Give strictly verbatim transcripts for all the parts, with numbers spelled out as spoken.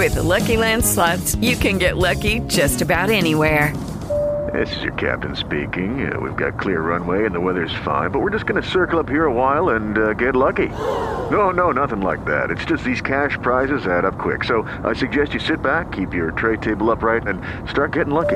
With the Lucky Land Slots, you can get lucky just about anywhere. This is your captain speaking. Uh, we've got clear runway and the weather's fine, but we're just going to circle up here a while and uh, get lucky. No, no, nothing like that. It's just these cash prizes add up quick. So I suggest you sit back, keep your tray table upright, and start getting lucky.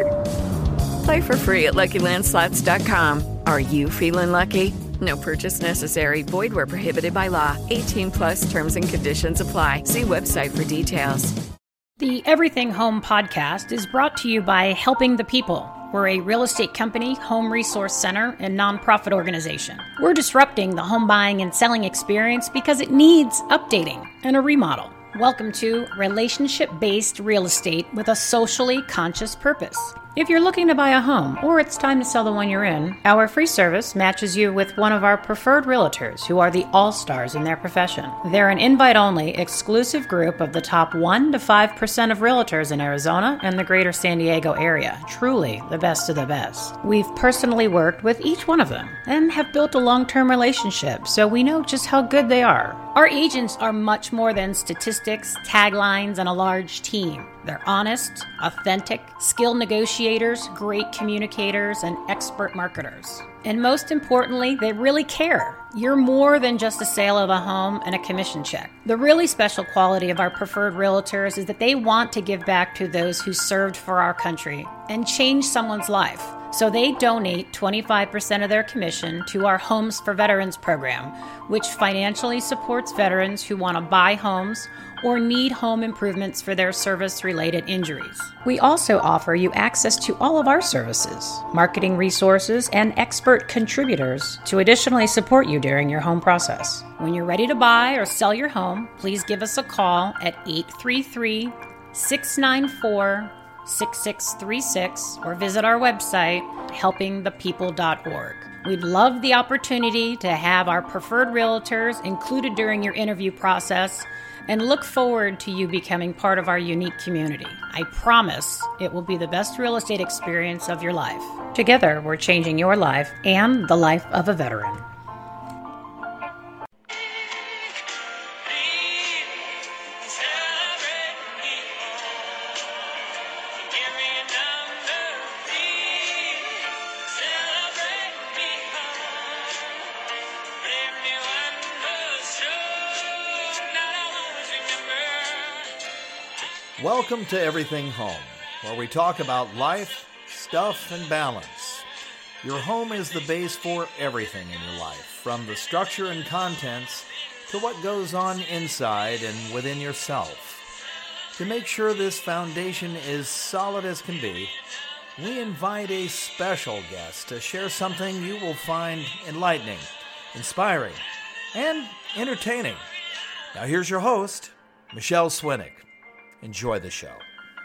Play for free at Lucky Land Slots dot com. Are you feeling lucky? No purchase necessary. Void where prohibited by law. eighteen plus terms and conditions apply. See website for details. The Everything Home podcast is brought to you by Helping the People. We're a real estate company, home resource center, and nonprofit organization. We're disrupting the home buying and selling experience because it needs updating and a remodel. Welcome to relationship-based real estate with a socially conscious purpose. If you're looking to buy a home or it's time to sell the one you're in, our free service matches you with one of our preferred realtors who are the all-stars in their profession. They're an invite-only, exclusive group of the top one to five percent of realtors in Arizona and the greater San Diego area. Truly the best of the best. We've personally worked with each one of them and have built a long-term relationship, so we know just how good they are. Our agents are much more than statistics, taglines, and a large team. They're honest, authentic, skilled negotiators, great communicators, and expert marketers. And most importantly, they really care. You're more than just a sale of a home and a commission check. The really special quality of our preferred realtors is that they want to give back to those who served for our country and change someone's life. So they donate twenty-five percent of their commission to our Homes for Veterans program, which financially supports veterans who want to buy homes or need home improvements for their service-related injuries. We also offer you access to all of our services, marketing resources, and expert contributors to additionally support you during your home process. When you're ready to buy or sell your home, please give us a call at eight three three, six nine four, six six three six or visit our website, helping the people dot org. We'd love the opportunity to have our preferred realtors included during your interview process and look forward to you becoming part of our unique community. I promise it will be the best real estate experience of your life. Together, we're changing your life and the life of a veteran. Welcome to Everything Home, where we talk about life, stuff, and balance. Your home is the base for everything in your life, from the structure and contents to what goes on inside and within yourself. To make sure this foundation is solid as can be, we invite a special guest to share something you will find enlightening, inspiring, and entertaining. Now here's your host, Michelle Swinnick. Enjoy the show.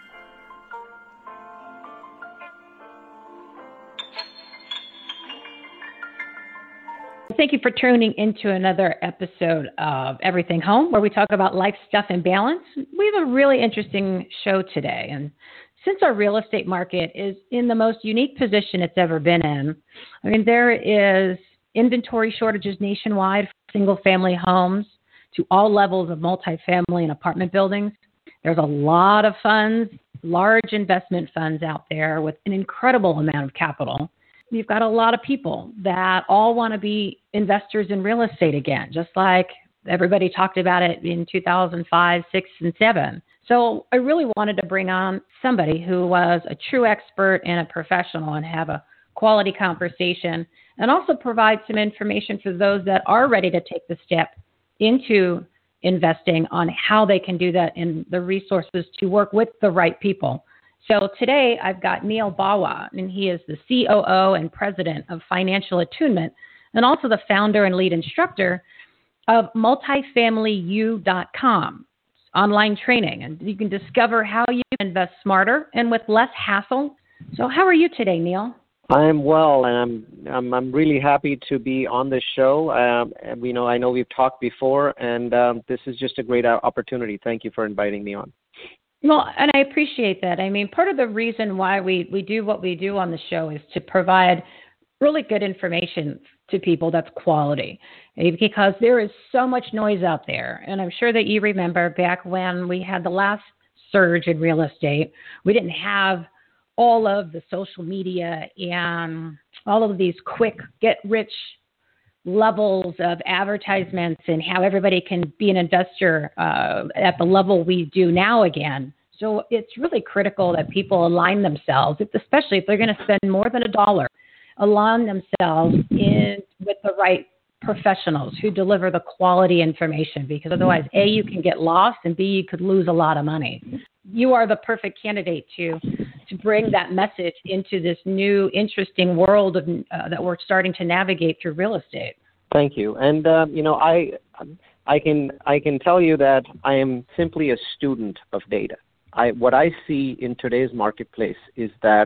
Thank you for tuning into another episode of Everything Home, where we talk about life, stuff, and balance. We have a really interesting show today. And since our real estate market is in the most unique position it's ever been in, I mean, there is inventory shortages nationwide for single-family homes to all levels of multifamily and apartment buildings. There's a lot of funds, large investment funds out there with an incredible amount of capital. You've got a lot of people that all want to be investors in real estate again, just like everybody talked about it in two thousand five, six, and seven. So I really wanted to bring on somebody who was a true expert and a professional and have a quality conversation, and also provide some information for those that are ready to take the step into investing on how they can do that and the resources to work with the right people. So today I've got Neil Bawa, and he is the C O O and president of Financial Attunement, and also the founder and lead instructor of multifamily u dot com, online training. And you can discover how you can invest smarter and with less hassle. So how are you today, Neil? I'm well, and I'm I'm I'm really happy to be on this show. Um, and we know I know we've talked before, and um, this is just a great opportunity. Thank you for inviting me on. Well, and I appreciate that. I mean, part of the reason why we, we do what we do on the show is to provide really good information to people that's quality, because there is so much noise out there. And I'm sure that you remember back when we had the last surge in real estate. We didn't have all of the social media and all of these quick get-rich levels of advertisements and how everybody can be an investor uh, at the level we do now again. So it's really critical that people align themselves, especially if they're going to spend more than a dollar, align themselves in with the right professionals who deliver the quality information, because otherwise, A, you can get lost, and B, you could lose a lot of money. You are the perfect candidate to to bring that message into this new, interesting world of, uh, that we're starting to navigate through real estate. Thank you. And, uh, you know, I, I can I can tell you that I am simply a student of data. I, what I see in today's marketplace is that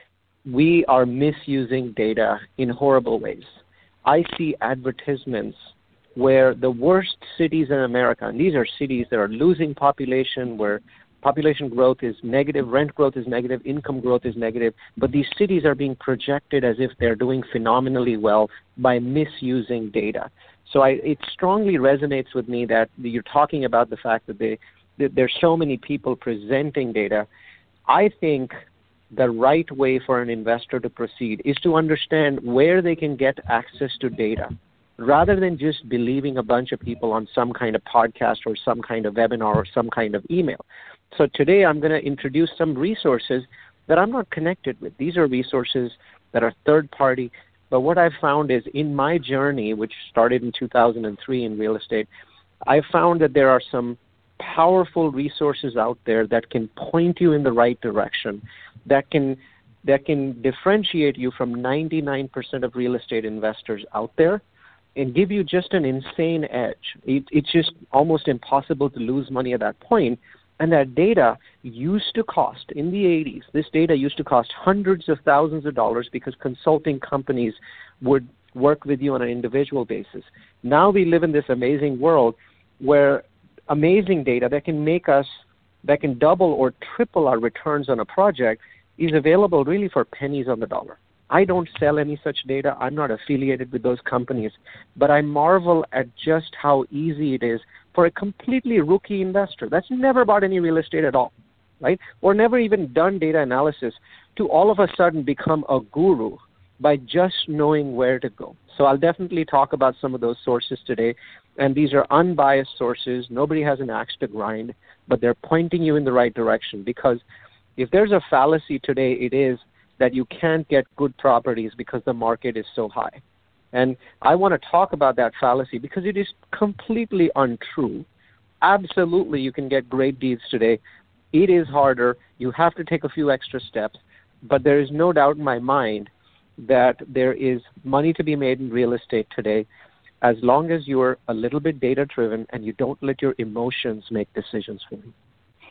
we are misusing data in horrible ways. I see advertisements where the worst cities in America, and these are cities that are losing population, where population growth is negative, rent growth is negative, income growth is negative, but these cities are being projected as if they're doing phenomenally well by misusing data. So I, it strongly resonates with me that you're talking about the fact that they, that there's so many people presenting data. I think the right way for an investor to proceed is to understand where they can get access to data, rather than just believing a bunch of people on some kind of podcast or some kind of webinar or some kind of email. So today I'm going to introduce some resources that I'm not connected with. These are resources that are third party. But what I've found is in my journey, which started in two thousand three in real estate, I found that there are some powerful resources out there that can point you in the right direction, that can that can differentiate you from ninety-nine percent of real estate investors out there and give you just an insane edge. It, it's just almost impossible to lose money at that point. And that data used to cost, in the eighties, this data used to cost hundreds of thousands of dollars because consulting companies would work with you on an individual basis. Now we live in this amazing world where amazing data that can make us, that can double or triple our returns on a project is available really for pennies on the dollar. I don't sell any such data. I'm not affiliated with those companies, but I marvel at just how easy it is for a completely rookie investor that's never bought any real estate at all, right? Or never even done data analysis to all of a sudden become a guru by just knowing where to go. So I'll definitely talk about some of those sources today. And these are unbiased sources. Nobody has an axe to grind, but they're pointing you in the right direction. Because if there's a fallacy today, it is that you can't get good properties because the market is so high. And I want to talk about that fallacy because it is completely untrue. Absolutely, you can get great deeds today. It is harder. You have to take a few extra steps. But there is no doubt in my mind that there is money to be made in real estate today, as long as you're a little bit data-driven and you don't let your emotions make decisions for you.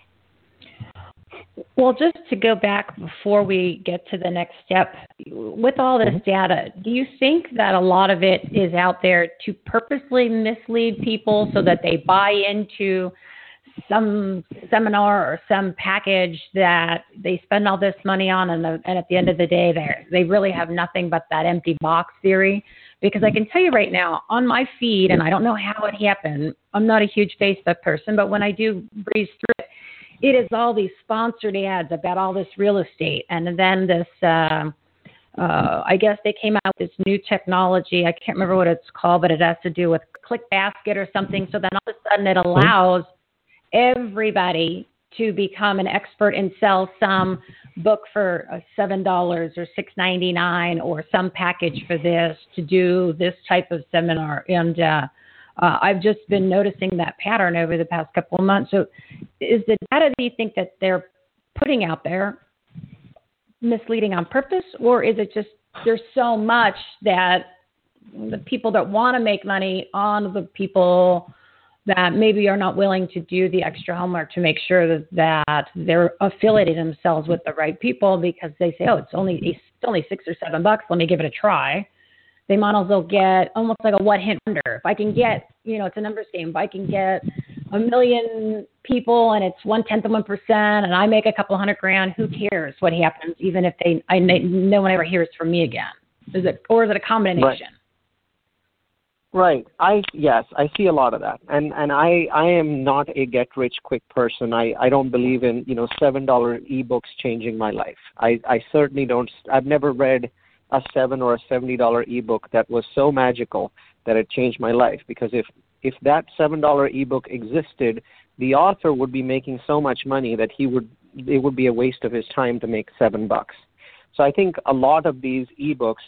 Well, just to go back before we get to the next step, with all this mm-hmm. data, do you think that a lot of it is out there to purposely mislead people so that they buy into some seminar or some package that they spend all this money on, and, the, and at the end of the day, they they really have nothing but that empty box theory? Because I can tell you right now, on my feed, and I don't know how it happened, I'm not a huge Facebook person, but when I do breeze through it, it is all these sponsored ads about all this real estate. And then this, uh, uh, I guess they came out with this new technology. I can't remember what it's called, but it has to do with ClickBasket or something. So then all of a sudden it allows everybody to become an expert and sell some book for seven dollars or six ninety-nine or some package for this to do this type of seminar. And uh, uh, I've just been noticing that pattern over the past couple of months. So is the data, do you think that they're putting out there misleading on purpose, or is it just there's so much that the people that want to make money on the people that maybe are not willing to do the extra homework to make sure that, that they're affiliating themselves with the right people because they say, oh, it's only it's only six or seven bucks. Let me give it a try. They might as well get almost like a what hit wonder. If I can get, you know, it's a numbers game. If I can get a million people and it's one tenth of one percent, and I make a couple hundred grand, who cares what happens? Even if they, I no one ever hears from me again. Is it, or is it a combination? Right. Right. I yes, I see a lot of that, and and I I am not a get rich quick person. I I don't believe in you know seven dollar ebooks changing my life. I I certainly don't. I've never read a seven or a seventy dollar ebook that was so magical that it changed my life. Because if if that seven dollar ebook existed, the author would be making so much money that he would it would be a waste of his time to make seven bucks. So I think a lot of these ebooks.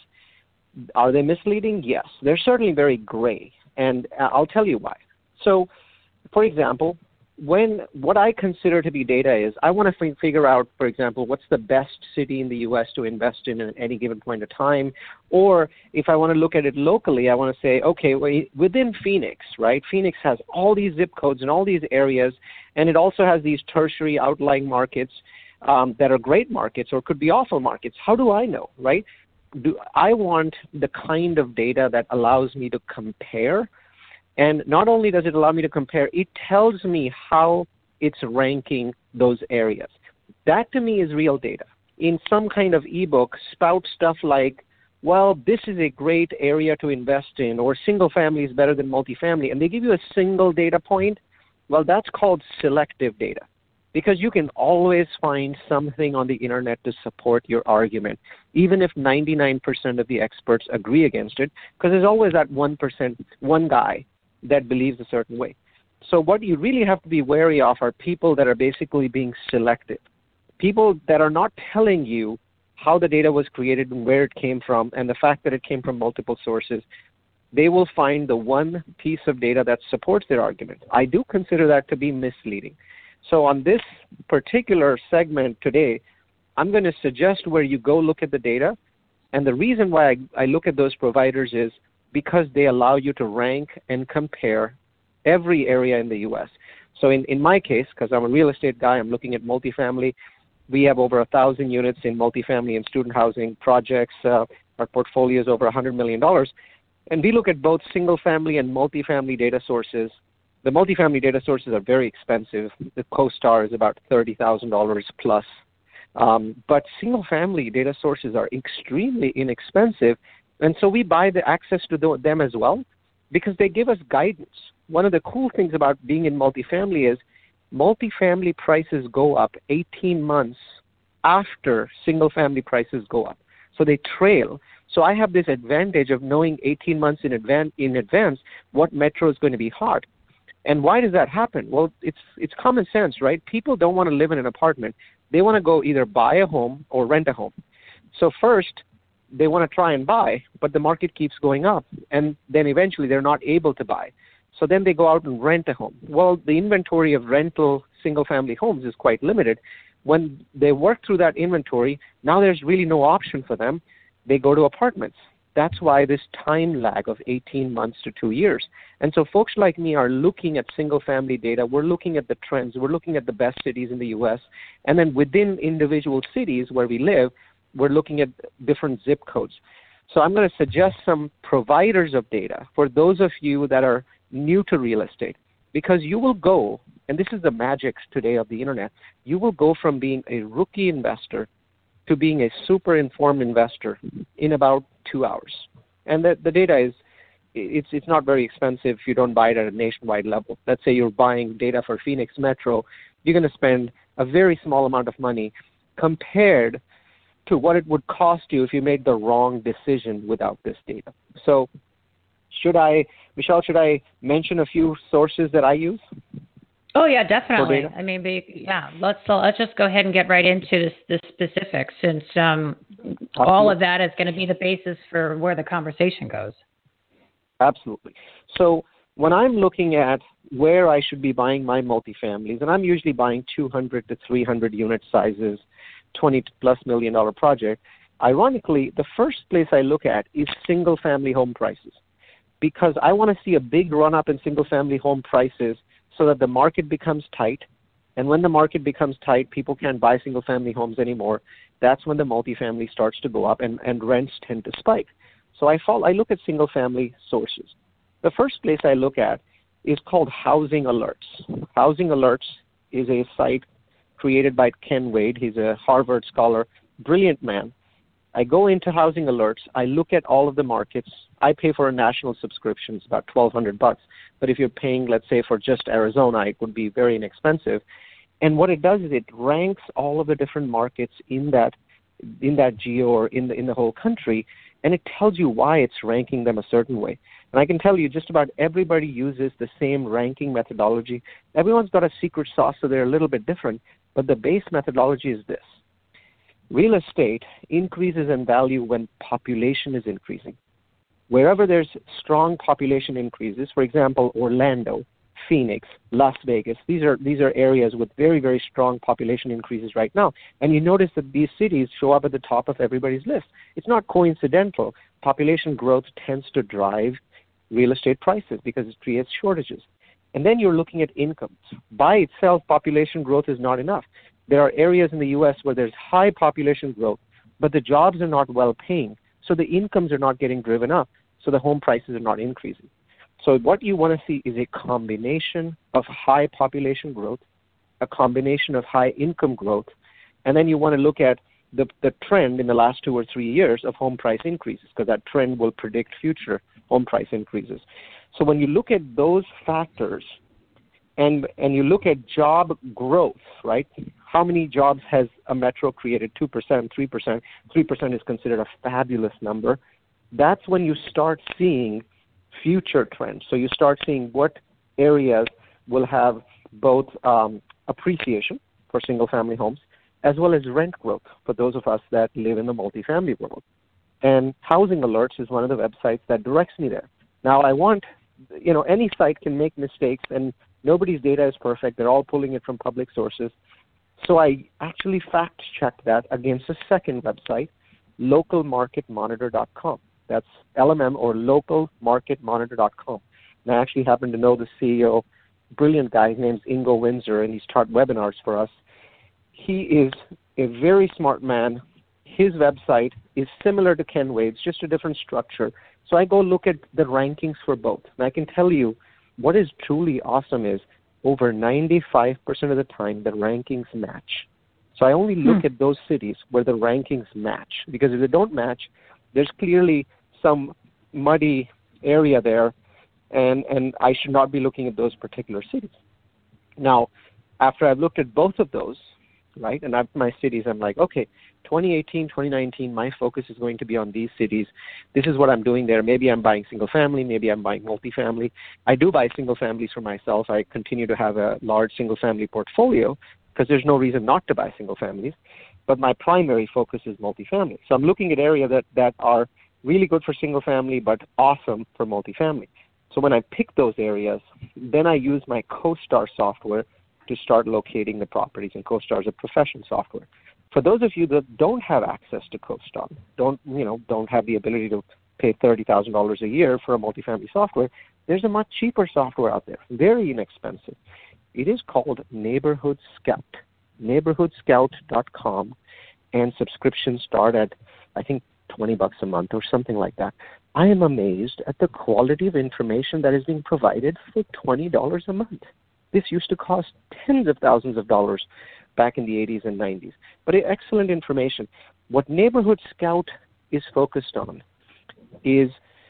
Are they misleading? Yes. They're certainly very gray, and I'll tell you why. So, for example, when what I consider to be data is I want to f- figure out, for example, what's the best city in the U S to invest in at any given point of time, or if I want to look at it locally, I want to say, okay, well, within Phoenix, right? Phoenix has all these zip codes and all these areas, and it also has these tertiary outlying markets um, that are great markets or could be awful markets. How do I know, right? Do I want the kind of data that allows me to compare, and not only does it allow me to compare, it tells me how it's ranking those areas. That to me is real data. In some kind of ebook, spout stuff like, well, this is a great area to invest in, or single family is better than multifamily, and they give you a single data point. Well, that's called selective data. Because you can always find something on the internet to support your argument, even if ninety-nine percent of the experts agree against it, because there's always that one percent, one guy that believes a certain way. So what you really have to be wary of are people that are basically being selective, people that are not telling you how the data was created and where it came from, and the fact that it came from multiple sources. They will find the one piece of data that supports their argument. I do consider that to be misleading. So on this particular segment today, I'm going to suggest where you go look at the data. And the reason why I, I look at those providers is because they allow you to rank and compare every area in the U S. So in, in my case, because I'm a real estate guy, I'm looking at multifamily. We have over one thousand units in multifamily and student housing projects. Uh, our portfolio is over one hundred million dollars. And we look at both single-family and multifamily data sources. The multifamily data sources are very expensive. The CoStar is about thirty thousand dollars plus. Um, but single-family data sources are extremely inexpensive, and so we buy the access to the, them as well because they give us guidance. One of the cool things about being in multifamily is multifamily prices go up eighteen months after single-family prices go up. So they trail. So I have this advantage of knowing eighteen months in advance, in advance what metro is going to be hot. And why does that happen? Well, it's it's common sense, right? People don't want to live in an apartment. They want to go either buy a home or rent a home. So first, they want to try and buy, but the market keeps going up, and then eventually they're not able to buy. So then they go out and rent a home. Well, the inventory of rental single-family homes is quite limited. When they work through that inventory, now there's really no option for them. They go to apartments. That's why this time lag of eighteen months to two years. And so folks like me are looking at single-family data. We're looking at the trends. We're looking at the best cities in the U S. And then within individual cities where we live, we're looking at different zip codes. So I'm going to suggest some providers of data for those of you that are new to real estate, because you will go, and this is the magic today of the internet, you will go from being a rookie investor to being a super informed investor in about two hours. And the, the data is, it's it's not very expensive if you don't buy it at a nationwide level. Let's say you're buying data for Phoenix Metro, you're going to spend a very small amount of money compared to what it would cost you if you made the wrong decision without this data. So should I, Michelle, should I mention a few sources that I use? Oh yeah, definitely. I mean, be, yeah. Let's uh, let's just go ahead and get right into this, the specifics, since um, all of that is going to be the basis for where the conversation goes. Absolutely. So when I'm looking at where I should be buying my multifamilies, and I'm usually buying two hundred to three hundred unit sizes, twenty plus million dollar project. Ironically, the first place I look at is single family home prices, because I want to see a big run up in single family home prices so that the market becomes tight. And when the market becomes tight, people can't buy single-family homes anymore. That's when the multifamily starts to go up and, and rents tend to spike. So I fall, I look at single-family sources. The first place I look at is called Housing Alerts. Housing Alerts is a site created by Ken Wade. He's a Harvard scholar, brilliant man. I go into Housing Alerts. I look at all of the markets. I pay for a national subscription. It's about twelve hundred bucks. But if you're paying, let's say, for just Arizona, it would be very inexpensive. And what it does is it ranks all of the different markets in that in that geo or in the in the whole country, and it tells you why it's ranking them a certain way. And I can tell you just about everybody uses the same ranking methodology. Everyone's got a secret sauce, so they're a little bit different, but the base methodology is this. Real estate increases in value when population is increasing. Wherever there's strong population increases, for example, Orlando, Phoenix, Las Vegas, these are these are areas with very, very strong population increases right now. And you notice that these cities show up at the top of everybody's list. It's not coincidental. Population growth tends to drive real estate prices because it creates shortages. And then you're looking at incomes. By itself, population growth is not enough. There are areas in the U S where there's high population growth, but the jobs are not well paying. So the incomes are not getting driven up. So the home prices are not increasing. So what you want to see is a combination of high population growth, a combination of high income growth, and then you want to look at the, the trend in the last two or three years of home price increases, because that trend will predict future home price increases. So when you look at those factors and and you look at job growth, right? How many jobs has a metro created? two percent, three percent. three percent is considered a fabulous number. That's when you start seeing future trends. So you start seeing what areas will have both um, appreciation for single-family homes as well as rent growth for those of us that live in the multifamily world. And Housing Alerts is one of the websites that directs me there. Now, I want, you know, any site can make mistakes, and nobody's data is perfect. They're all pulling it from public sources. So I actually fact-checked that against a second website, local market monitor dot com. That's L M M or local market monitor dot com. And I actually happen to know the C E O, brilliant guy. His name's Ingo Windsor, and he's taught webinars for us. He is a very smart man. His website is similar to Ken Wade's, just a different structure. So I go look at the rankings for both. And I can tell you what is truly awesome is over ninety-five percent of the time the rankings match. So I only look hmm. at those cities where the rankings match, because if they don't match, there's clearly some muddy area there, and, and I should not be looking at those particular cities. Now, after I've looked at both of those, right, and I've my cities, I'm like, okay, twenty eighteen, twenty nineteen, my focus is going to be on these cities. This is what I'm doing there. Maybe I'm buying single family, maybe I'm buying multifamily. I do buy single families for myself. I continue to have a large single family portfolio because there's no reason not to buy single families. But my primary focus is multifamily. So I'm looking at areas that, that are really good for single family but awesome for multifamily. So when I pick those areas, then I use my CoStar software to start locating the properties, and CoStar is a professional software. For those of you that don't have access to CoStar, don't you know, don't have the ability to pay thirty thousand dollars a year for a multifamily software, there's a much cheaper software out there, very inexpensive. It is called Neighborhood Scout. neighborhood scout dot com, and subscriptions start at, I think, twenty bucks a month or something like that. I am amazed at the quality of information that is being provided for twenty dollars a month. This used to cost tens of thousands of dollars back in the eighties and nineties. But excellent information. What Neighborhood Scout is focused on is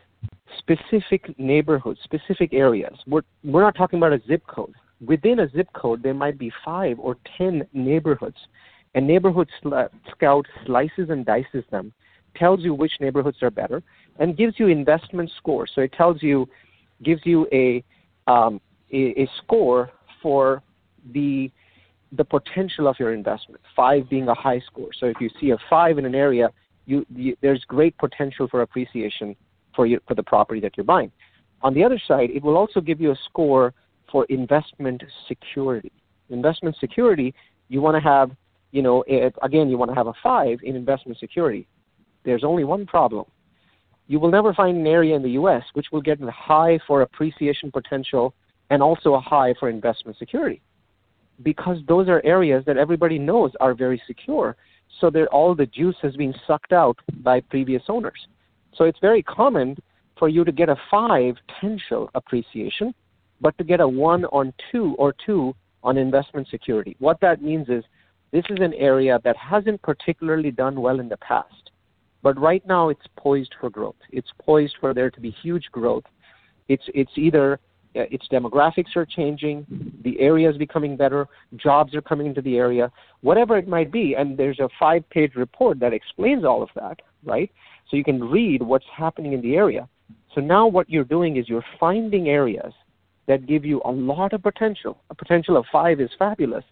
specific neighborhoods, specific areas. We're, we're not talking about a zip code. Within a zip code, there might be five or ten neighborhoods. And Neighborhood Scout slices and dices them, tells you which neighborhoods are better, and gives you investment scores. So it tells you, gives you a um, a, a score for the the potential of your investment. Five being a high score. So if you see a five in an area, you, you there's great potential for appreciation for your, for the property that you're buying. On the other side, it will also give you a score for investment security. Investment security, you want to have, you know, if, again, you want to have a five in investment security. There's only one problem. You will never find an area in the U S which will get a high for appreciation potential and also a high for investment security, because those are areas that everybody knows are very secure. So that all the juice has been sucked out by previous owners. So it's very common for you to get a five potential appreciation, but to get a one on two or two on investment security. What that means is this is an area that hasn't particularly done well in the past. But right now, it's poised for growth. It's poised for there to be huge growth. It's it's either its demographics are changing, the area is becoming better, jobs are coming into the area, whatever it might be. And there's a five-page report that explains all of that, right? So you can read what's happening in the area. So now what you're doing is you're finding areas that give you a lot of potential. A potential of five is fabulous.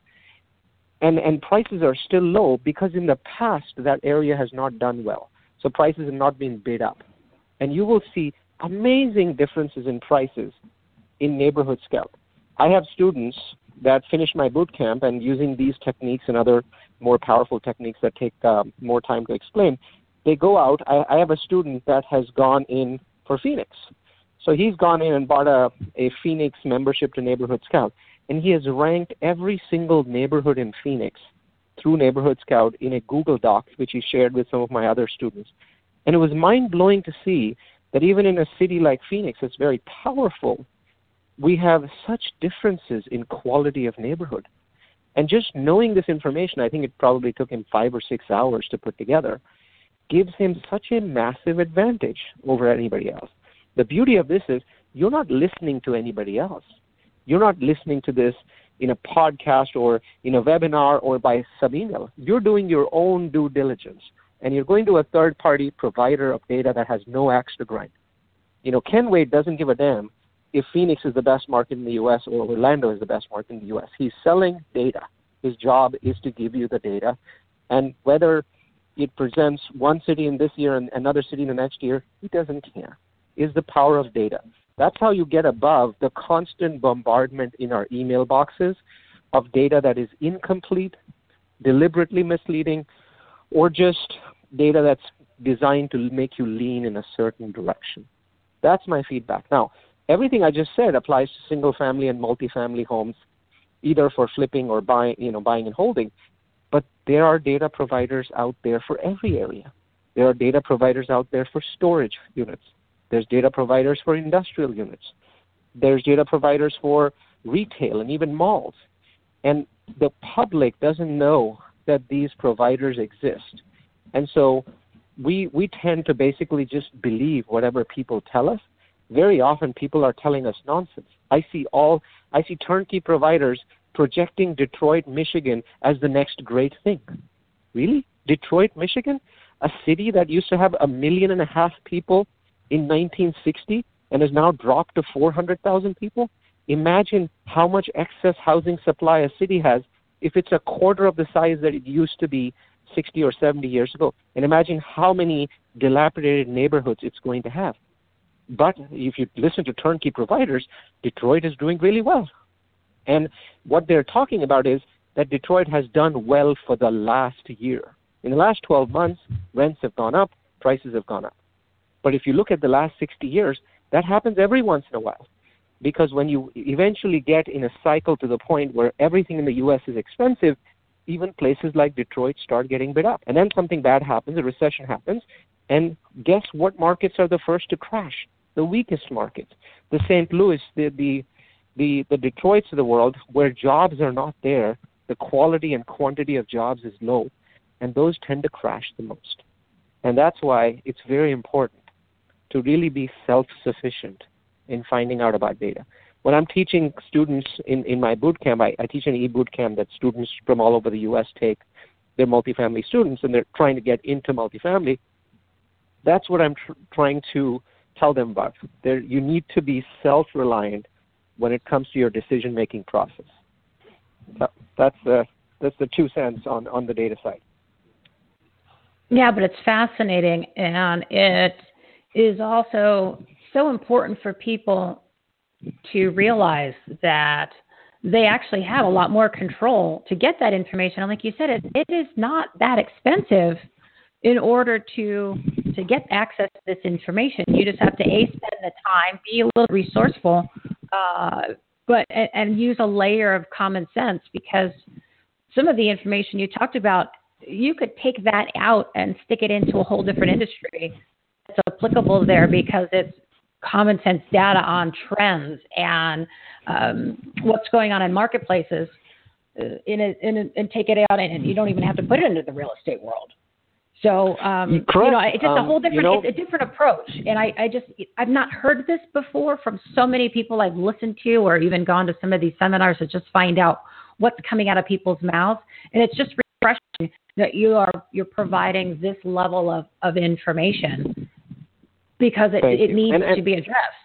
And and prices are still low because in the past that area has not done well. So prices have not been bid up. And you will see amazing differences in prices in Neighborhood Scout. I have students that finish my boot camp and using these techniques and other more powerful techniques that take uh, more time to explain, they go out. I, I have a student that has gone in for Phoenix. So he's gone in and bought a, a Phoenix membership to Neighborhood Scout, and he has ranked every single neighborhood in Phoenix through Neighborhood Scout in a Google Doc, which he shared with some of my other students. And it was mind-blowing to see that even in a city like Phoenix, it's very powerful, we have such differences in quality of neighborhood. And just knowing this information, I think it probably took him five or six hours to put together, gives him such a massive advantage over anybody else. The beauty of this is you're not listening to anybody else. You're not listening to this in a podcast or in a webinar or by sub-email. You're doing your own due diligence, and you're going to a third-party provider of data that has no axe to grind. You know, Ken Wade doesn't give a damn if Phoenix is the best market in the U S or Orlando is the best market in the U S. He's selling data. His job is to give you the data, and whether it presents one city in this year and another city in the next year, he doesn't care. Is the power of data. That's how you get above the constant bombardment in our email boxes of data that is incomplete, deliberately misleading, or just data that's designed to make you lean in a certain direction. That's my feedback. Now, everything I just said applies to single-family and multifamily homes, either for flipping or buying, you know, buying and holding. But there are data providers out there for every area. There are data providers out there for storage units. There's data providers for industrial units. There's data providers for retail and even malls. And the public doesn't know that these providers exist. And so we we tend to basically just believe whatever people tell us. Very often people are telling us nonsense. I see all I see turnkey providers projecting Detroit, Michigan as the next great thing. Really? Detroit, Michigan? A city that used to have a million and a half people in nineteen sixty and has now dropped to four hundred thousand people? Imagine how much excess housing supply a city has if it's a quarter of the size that it used to be sixty or seventy years ago. And imagine how many dilapidated neighborhoods it's going to have. But if you listen to turnkey providers, Detroit is doing really well. And what they're talking about is that Detroit has done well for the last year. In the last twelve months, rents have gone up, prices have gone up. But if you look at the last sixty years, that happens every once in a while. Because when you eventually get in a cycle to the point where everything in the U S is expensive, even places like Detroit start getting bid up. And then something bad happens, a recession happens, and guess what markets are the first to crash? The weakest markets. The Saint Louis, the, the, the, the Detroits of the world, where jobs are not there, the quality and quantity of jobs is low, and those tend to crash the most. And that's why it's very important to really be self-sufficient in finding out about data. When I'm teaching students in, in my boot camp, I, I teach an e-boot camp that students from all over the U S take. They're multifamily students, and they're trying to get into multifamily. That's what I'm tr- trying to tell them about. There, you need to be self-reliant when it comes to your decision-making process. So that's the, that's the two cents on, on the data side. Yeah, but it's fascinating, and it is also so important for people to realize that they actually have a lot more control to get that information. And like you said, it, it is not that expensive in order to to get access to this information. You just have to A, spend the time, be a little resourceful, uh, but and, and use a layer of common sense, because some of the information you talked about, you could take that out and stick it into a whole different industry. It's applicable there because it's common sense data on trends and um, what's going on in marketplaces, uh, in a, in a, and take it out, and you don't even have to put it into the real estate world. So, um, Correct. you know, it's just a Um, whole different, you know, it's a different approach. And I, I just, I've not heard this before from so many people I've listened to or even gone to some of these seminars to just find out what's coming out of people's mouths. And it's just refreshing that you are, you're providing this level of, of information because it, it needs and, and, to be addressed.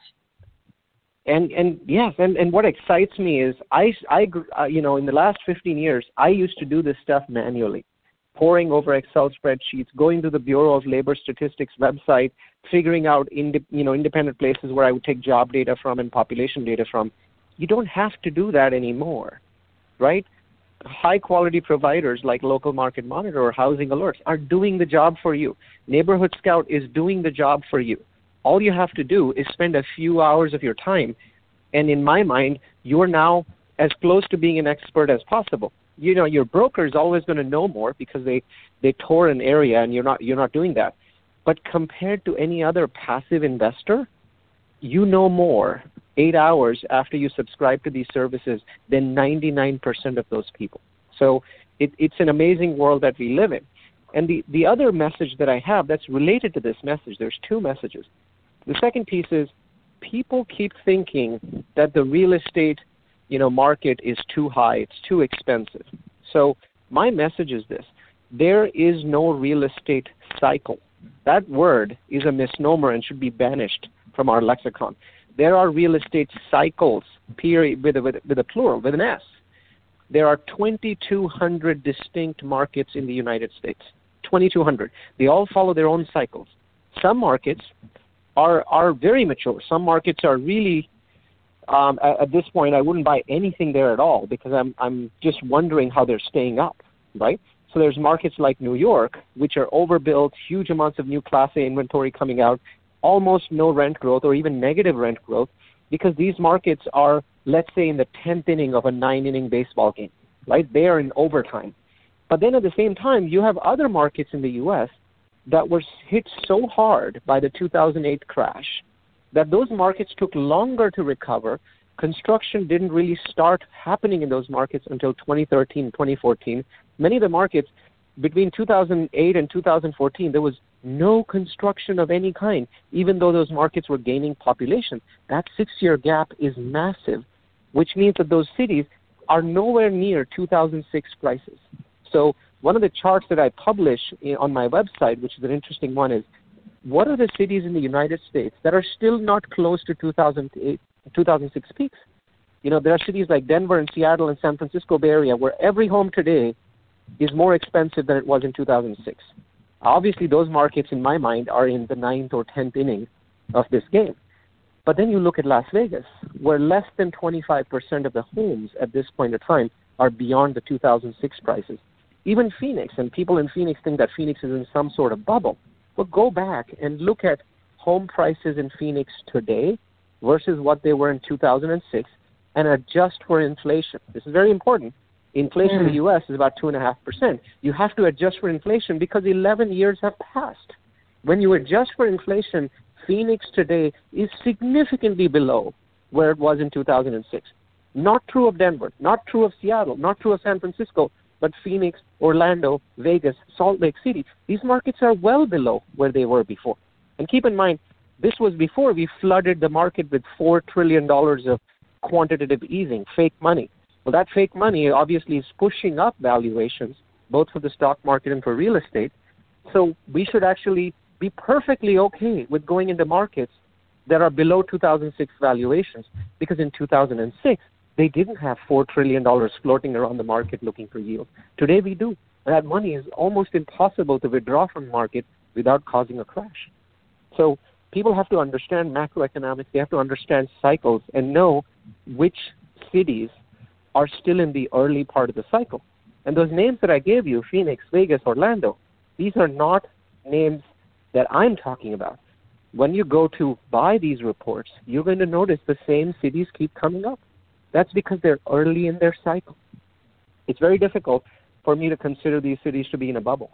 And, and yes, and, and what excites me is I, I, uh, you know, in the last fifteen years, I used to do this stuff manually. Poring over Excel spreadsheets, going to the Bureau of Labor Statistics website, figuring out indi- you know, independent places where I would take job data from and population data from. You don't have to do that anymore, right? High-quality providers like Local Market Monitor or Housing Alerts are doing the job for you. Neighborhood Scout is doing the job for you. All you have to do is spend a few hours of your time, and in my mind, you're now as close to being an expert as possible. You know, your broker is always going to know more because they, they tour an area and you're not you're not doing that. But compared to any other passive investor, you know more eight hours after you subscribe to these services than ninety-nine percent of those people. So it, it's an amazing world that we live in. And the, the other message that I have that's related to this message, there's two messages. The second piece is people keep thinking that the real estate you know, market is too high, it's too expensive. So my message is this: there is no real estate cycle. That word is a misnomer and should be banished from our lexicon. There are real estate cycles, period, with a, with, with a plural, with an S. There are twenty-two hundred distinct markets in the United States, twenty-two hundred. They all follow their own cycles. Some markets are, are very mature. Some markets are really Um, at, at this point, I wouldn't buy anything there at all because I'm I'm just wondering how they're staying up, right? So there's markets like New York, which are overbuilt, huge amounts of new Class A inventory coming out, almost no rent growth or even negative rent growth because these markets are, let's say, in the tenth inning of a nine-inning baseball game, right? They are in overtime. But then at the same time, you have other markets in the U S that were hit so hard by the two thousand eight crash that those markets took longer to recover. Construction didn't really start happening in those markets until twenty thirteen, twenty fourteen. Many of the markets, between two thousand eight and two thousand fourteen, there was no construction of any kind, even though those markets were gaining population. That six-year gap is massive, which means that those cities are nowhere near two thousand six prices. So one of the charts that I publish on my website, which is an interesting one, is what are the cities in the United States that are still not close to two thousand eight, two thousand six peaks? You know, there are cities like Denver and Seattle and San Francisco Bay Area where every home today is more expensive than it was in two thousand six. Obviously, those markets, in my mind, are in the ninth or tenth inning of this game. But then you look at Las Vegas, where less than twenty-five percent of the homes at this point in time are beyond the two thousand six prices. Even Phoenix, and people in Phoenix think that Phoenix is in some sort of bubble. But go back and look at home prices in Phoenix today versus what they were in two thousand six and adjust for inflation. This is very important. Inflation mm. in the U S is about two point five percent. You have to adjust for inflation because eleven years have passed. When you adjust for inflation, Phoenix today is significantly below where it was in two thousand six. Not true of Denver, not true of Seattle, not true of San Francisco, but Phoenix, Orlando, Vegas, Salt Lake City, these markets are well below where they were before. And keep in mind, this was before we flooded the market with four trillion dollars of quantitative easing, fake money. Well, that fake money obviously is pushing up valuations, both for the stock market and for real estate. So we should actually be perfectly okay with going into markets that are below two thousand six valuations, because in two thousand six, they didn't have four trillion dollars floating around the market looking for yield. Today we do. That money is almost impossible to withdraw from the market without causing a crash. So people have to understand macroeconomics. They have to understand cycles and know which cities are still in the early part of the cycle. And those names that I gave you, Phoenix, Vegas, Orlando, these are not names that I'm talking about. When you go to buy these reports, you're going to notice the same cities keep coming up. That's because they're early in their cycle. It's very difficult for me to consider these cities to be in a bubble.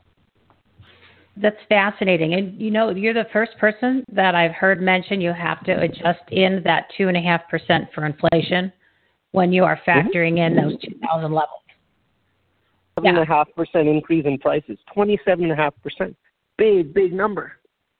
That's fascinating. And, you know, you're the first person that I've heard mention you have to adjust in that two point five percent for inflation when you are factoring mm-hmm. in those two thousand levels. seven point five percent increase in prices, twenty-seven point five percent. big, big number.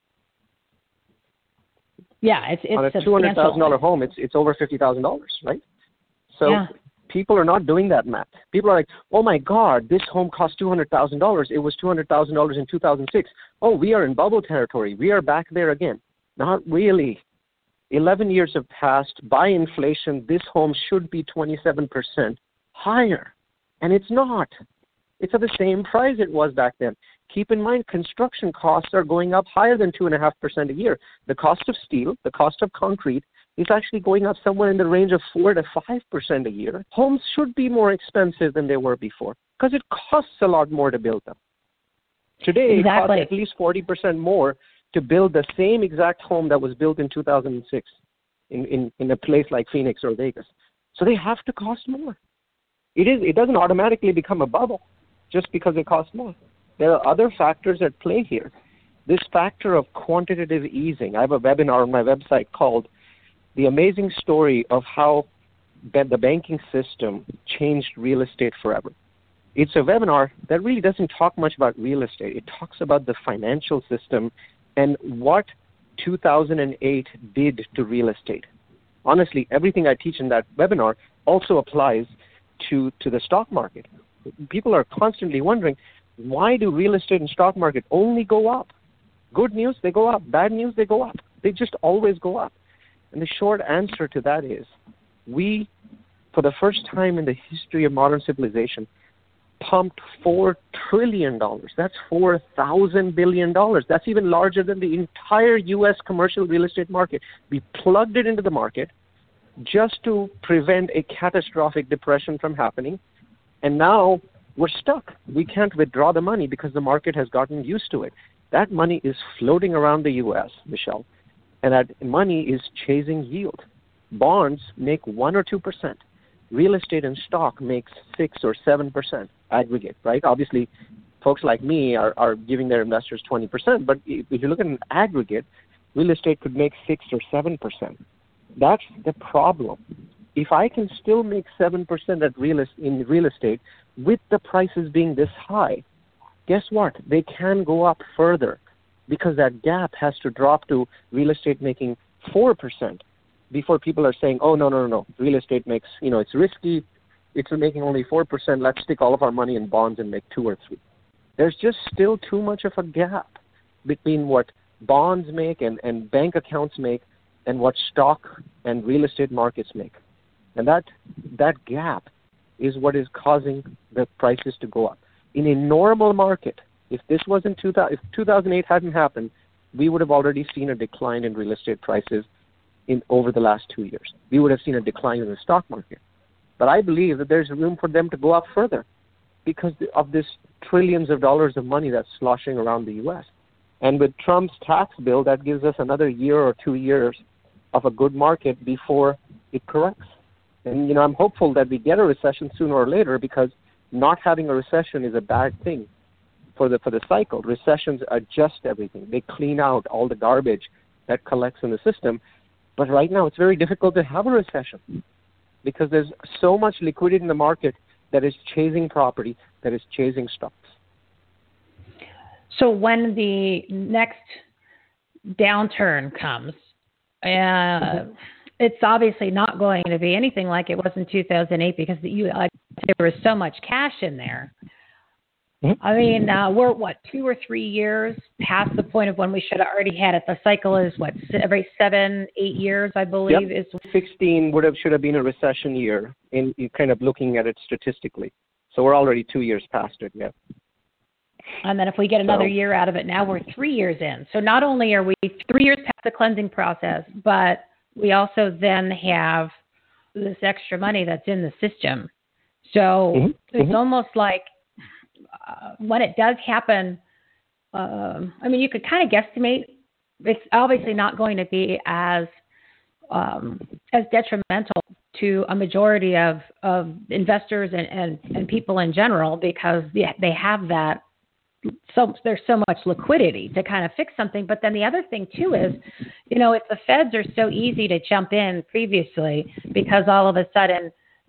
Yeah, it's it's on a two hundred thousand dollar home, it's it's over fifty thousand dollars, right? So yeah. people are not doing that math. People are like, oh my God, this home cost two hundred thousand dollars. It was two hundred thousand dollars in two thousand six. Oh, we are in bubble territory. We are back there again. Not really. Eleven years have passed. By inflation, this home should be twenty-seven percent higher, and it's not. It's at the same price it was back then. Keep in mind, construction costs are going up higher than two point five percent a year. The cost of steel, the cost of concrete, is actually going up somewhere in the range of four to five percent a year. Homes should be more expensive than they were before because it costs a lot more to build them. Today, exactly. it costs at least forty percent more to build the same exact home that was built in two thousand six in, in, in a place like Phoenix or Vegas. So they have to cost more. It is. It doesn't automatically become a bubble just because it costs more. There are other factors at play here. This factor of quantitative easing. I have a webinar on my website called The Amazing Story of How the Banking System Changed Real Estate Forever. It's a webinar that really doesn't talk much about real estate. It talks about the financial system and what two thousand eight did to real estate. Honestly, everything I teach in that webinar also applies to, to the stock market. People are constantly wondering, why do real estate and stock market only go up? Good news, they go up. Bad news, they go up. They just always go up. And the short answer to that is we, for the first time in the history of modern civilization, pumped four trillion dollars. That's four thousand billion dollars. That's even larger than the entire U S commercial real estate market. We plugged it into the market just to prevent a catastrophic depression from happening. And now we're stuck. We can't withdraw the money because the market has gotten used to it. That money is floating around the U S, Michelle, and that money is chasing yield. Bonds make one or two percent. Real estate and stock makes six or seven percent aggregate, right? Obviously, folks like me are, are giving their investors twenty percent, but if you look at an aggregate, real estate could make six or seven percent. That's the problem. If I can still make seven percent at real in real estate with the prices being this high, guess what? They can go up further because that gap has to drop to real estate making four percent before people are saying, oh, no, no, no, no, real estate makes, you know, it's risky. It's making only four percent. Let's stick all of our money in bonds and make two or three. There's just still too much of a gap between what bonds make and, and bank accounts make and what stock and real estate markets make. And that that gap is what is causing the prices to go up. In a normal market, if this wasn't two thousand, if two thousand eight hadn't happened, we would have already seen a decline in real estate prices in over the last two years. We would have seen a decline in the stock market. But I believe that there's room for them to go up further because of this trillions of dollars of money that's sloshing around the U S. And with Trump's tax bill, that gives us another year or two years of a good market before it corrects. And, you know, I'm hopeful that we get a recession sooner or later because not having a recession is a bad thing for the for the cycle. Recessions adjust everything. They clean out all the garbage that collects in the system. But right now it's very difficult to have a recession because there's so much liquidity in the market that is chasing property, that is chasing stocks. So when the next downturn comes, uh, it's obviously not going to be anything like it was in two thousand eight because the, you, like, there was so much cash in there. I mean, uh, we're, what, two or three years past the point of when we should have already had it. The cycle is, what, every seven, eight years, I believe. Yep. is sixteen would have should have been a recession year in, in kind of looking at it statistically. So we're already two years past it, yeah. And then if we get another so, year out of it, now we're three years in. So not only are we three years past the cleansing process, but we also then have this extra money that's in the system. So mm-hmm. it's mm-hmm. almost like uh, when it does happen, um, I mean, you could kind of guesstimate. It's obviously not going to be as um, as detrimental to a majority of, of investors and, and, and people in general because they, they have that. So there's so much liquidity to kind of fix something. But then the other thing, too, is, you know, if the feds are so easy to jump in previously because all of a sudden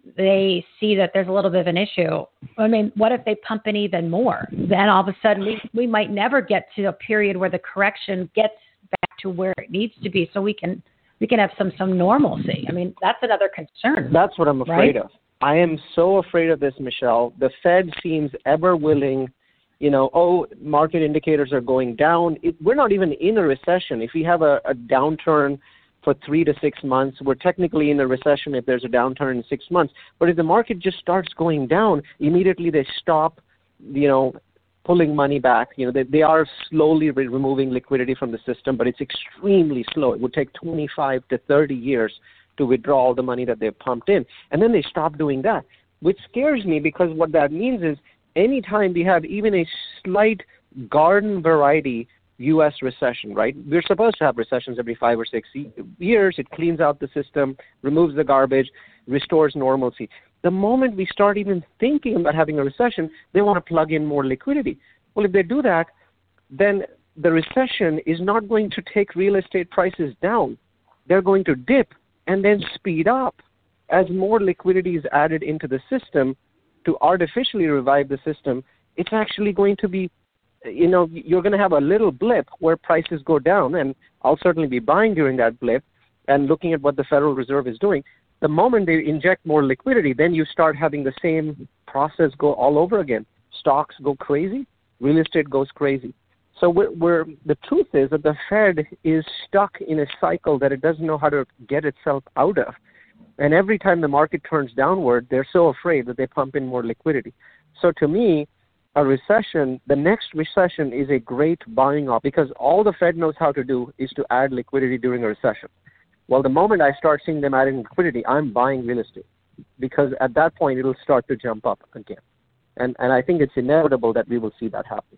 they see that there's a little bit of an issue, I mean, what if they pump in even more? Then all of a sudden we, we might never get to a period where the correction gets back to where it needs to be so we can we can have some, some normalcy. I mean, that's another concern. That's what I'm afraid right? of. I am so afraid of this, Michelle. The Fed seems ever willing, you know, oh, market indicators are going down. It, we're not even in a recession. If we have a, a downturn for three to six months, we're technically in a recession if there's a downturn in six months. But if the market just starts going down, immediately they stop, you know, pulling money back. You know, they, they are slowly re- removing liquidity from the system, but it's extremely slow. It would take twenty-five to thirty years to withdraw all the money that they've pumped in. And then they stop doing that, which scares me because what that means is anytime we have even a slight garden variety U S recession, right? We're supposed to have recessions every five or six years. It cleans out the system, removes the garbage, restores normalcy. The moment we start even thinking about having a recession, they want to plug in more liquidity. Well, if they do that, then the recession is not going to take real estate prices down. They're going to dip and then speed up as more liquidity is added into the system to artificially revive the system. It's actually going to be, you know, you're going to have a little blip where prices go down, and I'll certainly be buying during that blip and looking at what the Federal Reserve is doing. The moment they inject more liquidity, then you start having the same process go all over again. Stocks go crazy, real estate goes crazy. So we're, we're, the truth is that the Fed is stuck in a cycle that it doesn't know how to get itself out of. And every time the market turns downward, they're so afraid that they pump in more liquidity. So to me, a recession, the next recession is a great buying op because all the Fed knows how to do is to add liquidity during a recession. Well, the moment I start seeing them adding liquidity, I'm buying real estate because at that point it'll start to jump up again. And and I think it's inevitable that we will see that happen.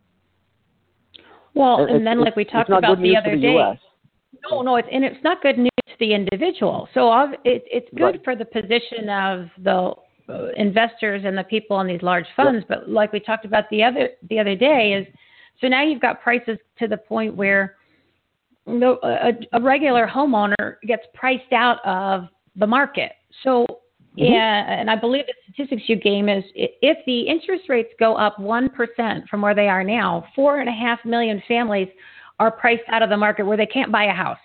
Well, and, and then like we talked about the other day. No, no, it's, and it's not good news to the individual. So it, it's good right. for the position of the uh, investors and the people in these large funds. Yep. But like we talked about the other the other day is, so now you've got prices to the point where no, a, a regular homeowner gets priced out of the market. So, mm-hmm. yeah, and I believe the statistics you gave is if the interest rates go up one percent from where they are now, four and a half million families are priced out of the market where they can't buy a house.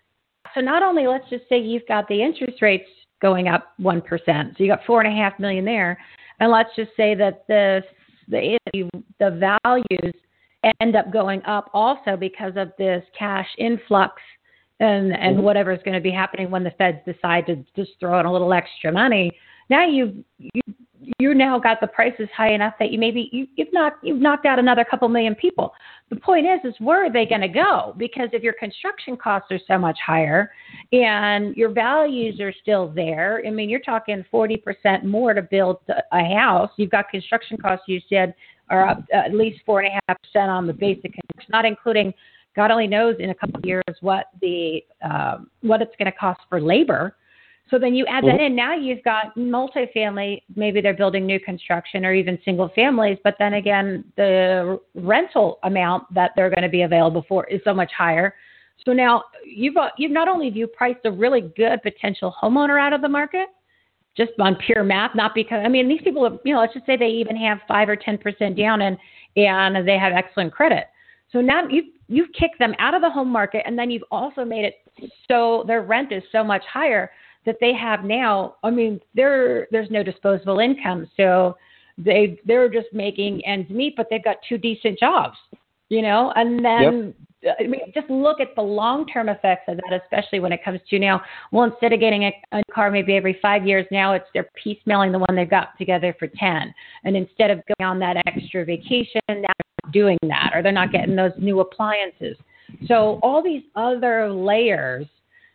So not only, let's just say you've got the interest rates going up one percent, so you got four and a half million there, and let's just say that the the, the values end up going up also because of this cash influx and, and mm-hmm. whatever is going to be happening when the Feds decide to just throw in a little extra money. Now you've you you now got the prices high enough that you maybe you, you've knocked you've knocked out another couple million people. The point is, is where are they going to go? Because if your construction costs are so much higher and your values are still there, I mean, you're talking forty percent more to build a house. You've got construction costs, you said, are up at least four and a half percent on the basic, not including, God only knows in a couple of years what the um, what it's going to cost for labor. So then you add that in. Now you've got multifamily. Maybe they're building new construction or even single families. But then again, the rental amount that they're going to be available for is so much higher. So now you've you've not only have you priced a really good potential homeowner out of the market, just on pure math, not because, I mean, these people, have, you know, let's just say they even have five or ten percent down and and they have excellent credit. So now you've, you've kicked them out of the home market, and then you've also made it so their rent is so much higher that they have now, I mean, there there's no disposable income. So they, they're just making ends meet, but they've got two decent jobs, you know, and then yep. I mean, just look at the long-term effects of that, especially when it comes to now, well, instead of getting a, a car maybe every five years, now it's they're piecemealing the one they've got together for ten. And instead of going on that extra vacation, now they're not doing that, or they're not getting those new appliances. So all these other layers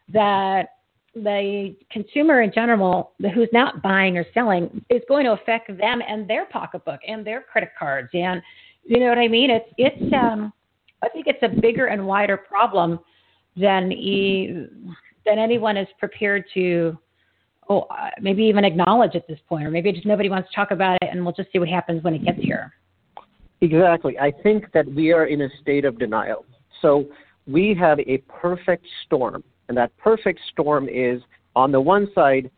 that the consumer in general, who's not buying or selling, is going to affect them and their pocketbook and their credit cards. And you know what I mean? It's, it's, um, I think it's a bigger and wider problem than e- than anyone is prepared to, oh, maybe even acknowledge at this point, or maybe just nobody wants to talk about it, and we'll just see what happens when it gets here. Exactly. I think that we are in a state of denial. So we have a perfect storm, and that perfect storm is, on the one side,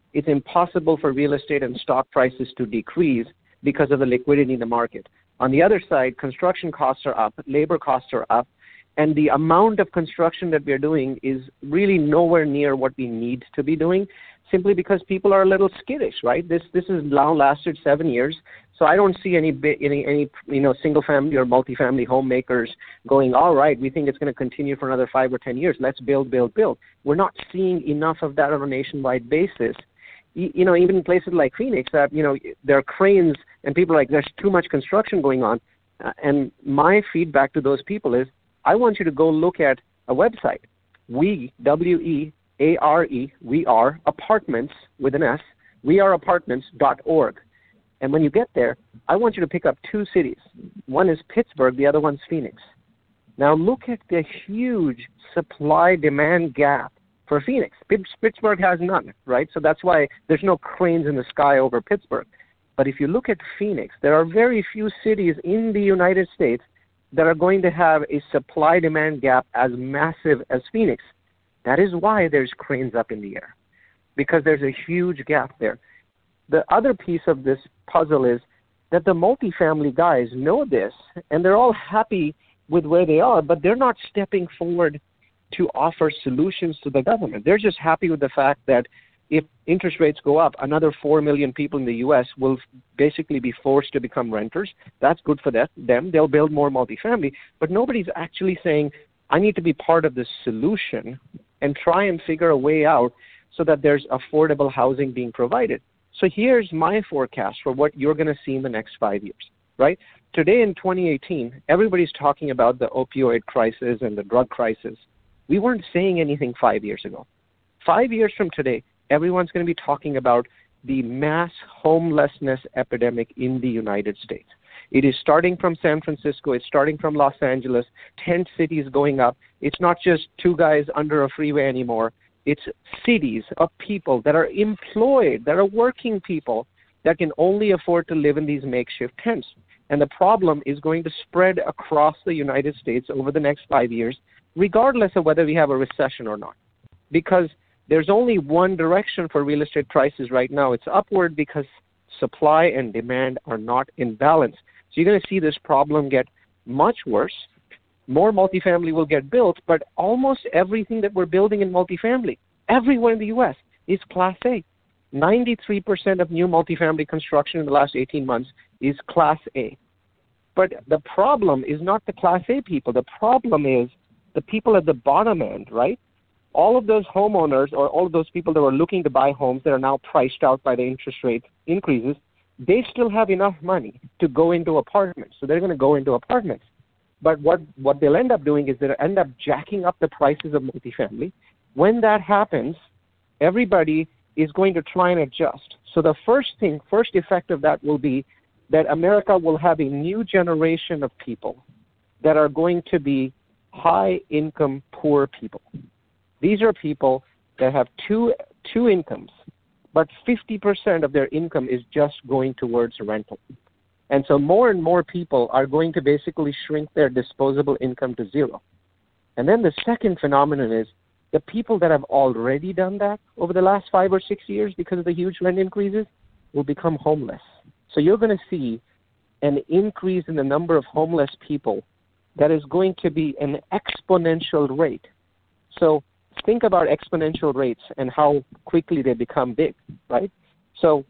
it's impossible for real estate and stock prices to decrease because of the liquidity in the market. On the other side, construction costs are up, labor costs are up, and the amount of construction that we're doing is really nowhere near what we need to be doing, simply because people are a little skittish, right? This this has now lasted seven years, so I don't see any any any you know single family or multifamily homemakers going, all right, we think it's going to continue for another five or ten years. Let's build, build, build. We're not seeing enough of that on a nationwide basis. You, you know, even in places like Phoenix, that you know there are cranes and people are like, there's too much construction going on, uh, and my feedback to those people is, I want you to go look at a website, we W E A R E, we are apartments with an S, we are apartments dot org. And when you get there, I want you to pick up two cities. One is Pittsburgh, the other one's Phoenix. Now look at the huge supply-demand gap for Phoenix. Pittsburgh has none, right? So that's why there's no cranes in the sky over Pittsburgh. But if you look at Phoenix, there are very few cities in the United States that are going to have a supply-demand gap as massive as Phoenix. That is why there's cranes up in the air, because there's a huge gap there. The other piece of this puzzle is that the multifamily guys know this, and they're all happy with where they are, but they're not stepping forward to offer solutions to the government. They're just happy with the fact that if interest rates go up, another four million people in the U S will basically be forced to become renters. That's good for that, them. They'll build more multifamily, but nobody's actually saying, I need to be part of the solution and try and figure a way out so that there's affordable housing being provided. So here's my forecast for what you're going to see in the next five years, right? Today in twenty eighteen, everybody's talking about the opioid crisis and the drug crisis. We weren't saying anything five years ago. Five years from today, everyone's going to be talking about the mass homelessness epidemic in the United States. It is starting from San Francisco. It's starting from Los Angeles. Tent cities going up. It's not just two guys under a freeway anymore. It's cities of people that are employed, that are working people that can only afford to live in these makeshift tents. And the problem is going to spread across the United States over the next five years, regardless of whether we have a recession or not. Because there's only one direction for real estate prices right now. It's upward because supply and demand are not in balance. So you're going to see this problem get much worse. More multifamily will get built, but almost everything that we're building in multifamily, everywhere in the U S, is Class A. ninety-three percent of new multifamily construction in the last eighteen months is Class A. But the problem is not the Class A people. The problem is the people at the bottom end, right? All of those homeowners or all of those people that were looking to buy homes that are now priced out by the interest rate increases, they still have enough money to go into apartments. So they're going to go into apartments. But what, what they'll end up doing is they'll end up jacking up the prices of multifamily. When that happens, everybody is going to try and adjust. So the first thing, first effect of that will be that America will have a new generation of people that are going to be high-income, poor people. These are people that have two two incomes, but fifty percent of their income is just going towards rental. And so more and more people are going to basically shrink their disposable income to zero. And then the second phenomenon is the people that have already done that over the last five or six years because of the huge rent increases will become homeless. So you're going to see an increase in the number of homeless people that is going to be an exponential rate. So think about exponential rates and how quickly they become big, right? So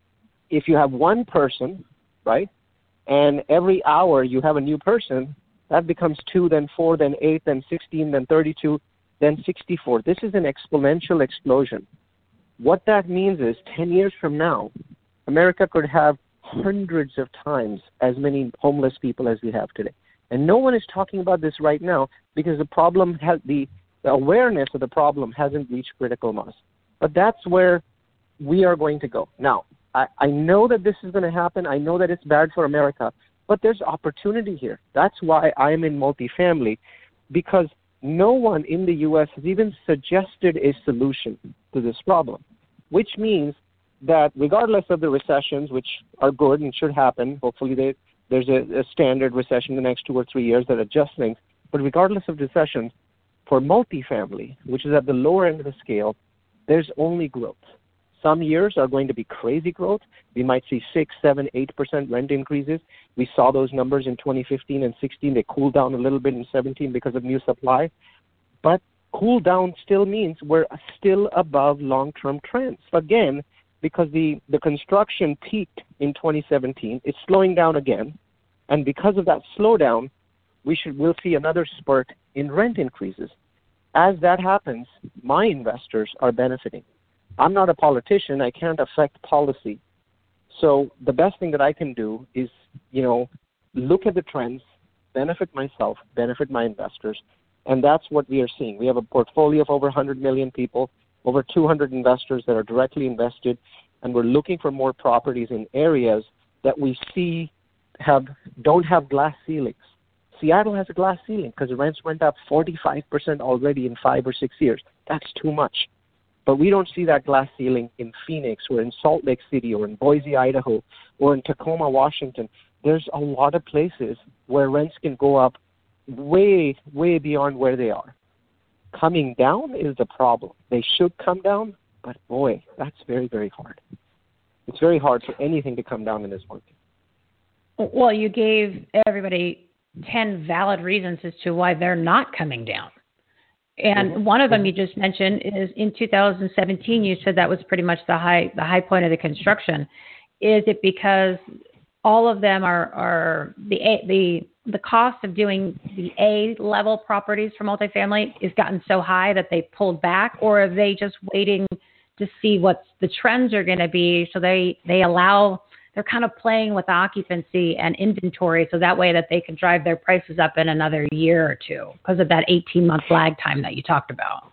if you have one person, right, and every hour you have a new person, that becomes two, then four, then eight, then sixteen, then thirty-two, then sixty-four. This is an exponential explosion. What that means is ten years from now, America could have hundreds of times as many homeless people as we have today. And no one is talking about this right now because the problem has, the, the awareness of the problem hasn't reached critical mass. But that's where we are going to go. Now, I, I know that this is going to happen. I know that it's bad for America, but there's opportunity here. That's why I'm in multifamily, because no one in the U S has even suggested a solution to this problem, which means that regardless of the recessions, which are good and should happen, hopefully they, there's a, a standard recession in the next two or three years that adjusts things, but regardless of recessions, for multifamily, which is at the lower end of the scale, there's only growth. Some years are going to be crazy growth. We might see six, seven, eight percent rent increases. We saw those numbers in twenty fifteen and sixteen. They cooled down a little bit in seventeen because of new supply. But cool down still means we're still above long-term trends. Again, because the, the construction peaked in twenty seventeen, it's slowing down again. And because of that slowdown, we should we'll see another spurt in rent increases. As that happens, my investors are benefiting. I'm not a politician. I can't affect policy. So the best thing that I can do is, you know, look at the trends, benefit myself, benefit my investors, and that's what we are seeing. We have a portfolio of over one hundred million people, over two hundred investors that are directly invested, and we're looking for more properties in areas that we see have don't have glass ceilings. Seattle has a glass ceiling because the rents went up forty-five percent already in five or six years. That's too much. But we don't see that glass ceiling in Phoenix or in Salt Lake City or in Boise, Idaho, or in Tacoma, Washington. There's a lot of places where rents can go up way, way beyond where they are. Coming down is the problem. They should come down, but boy, that's very, very hard. It's very hard for anything to come down in this market. Well, you gave everybody ten valid reasons as to why they're not coming down. And mm-hmm. one of them you just mentioned is in two thousand seventeen, you said that was pretty much the high the high point of the construction. Is it because all of them are, are the A, the the cost of doing the A level properties for multifamily has gotten so high that they pulled back, or are they just waiting to see what the trends are going to be? So they, they allow, they're kind of playing with occupancy and inventory so that way that they can drive their prices up in another year or two because of that eighteen month lag time that you talked about.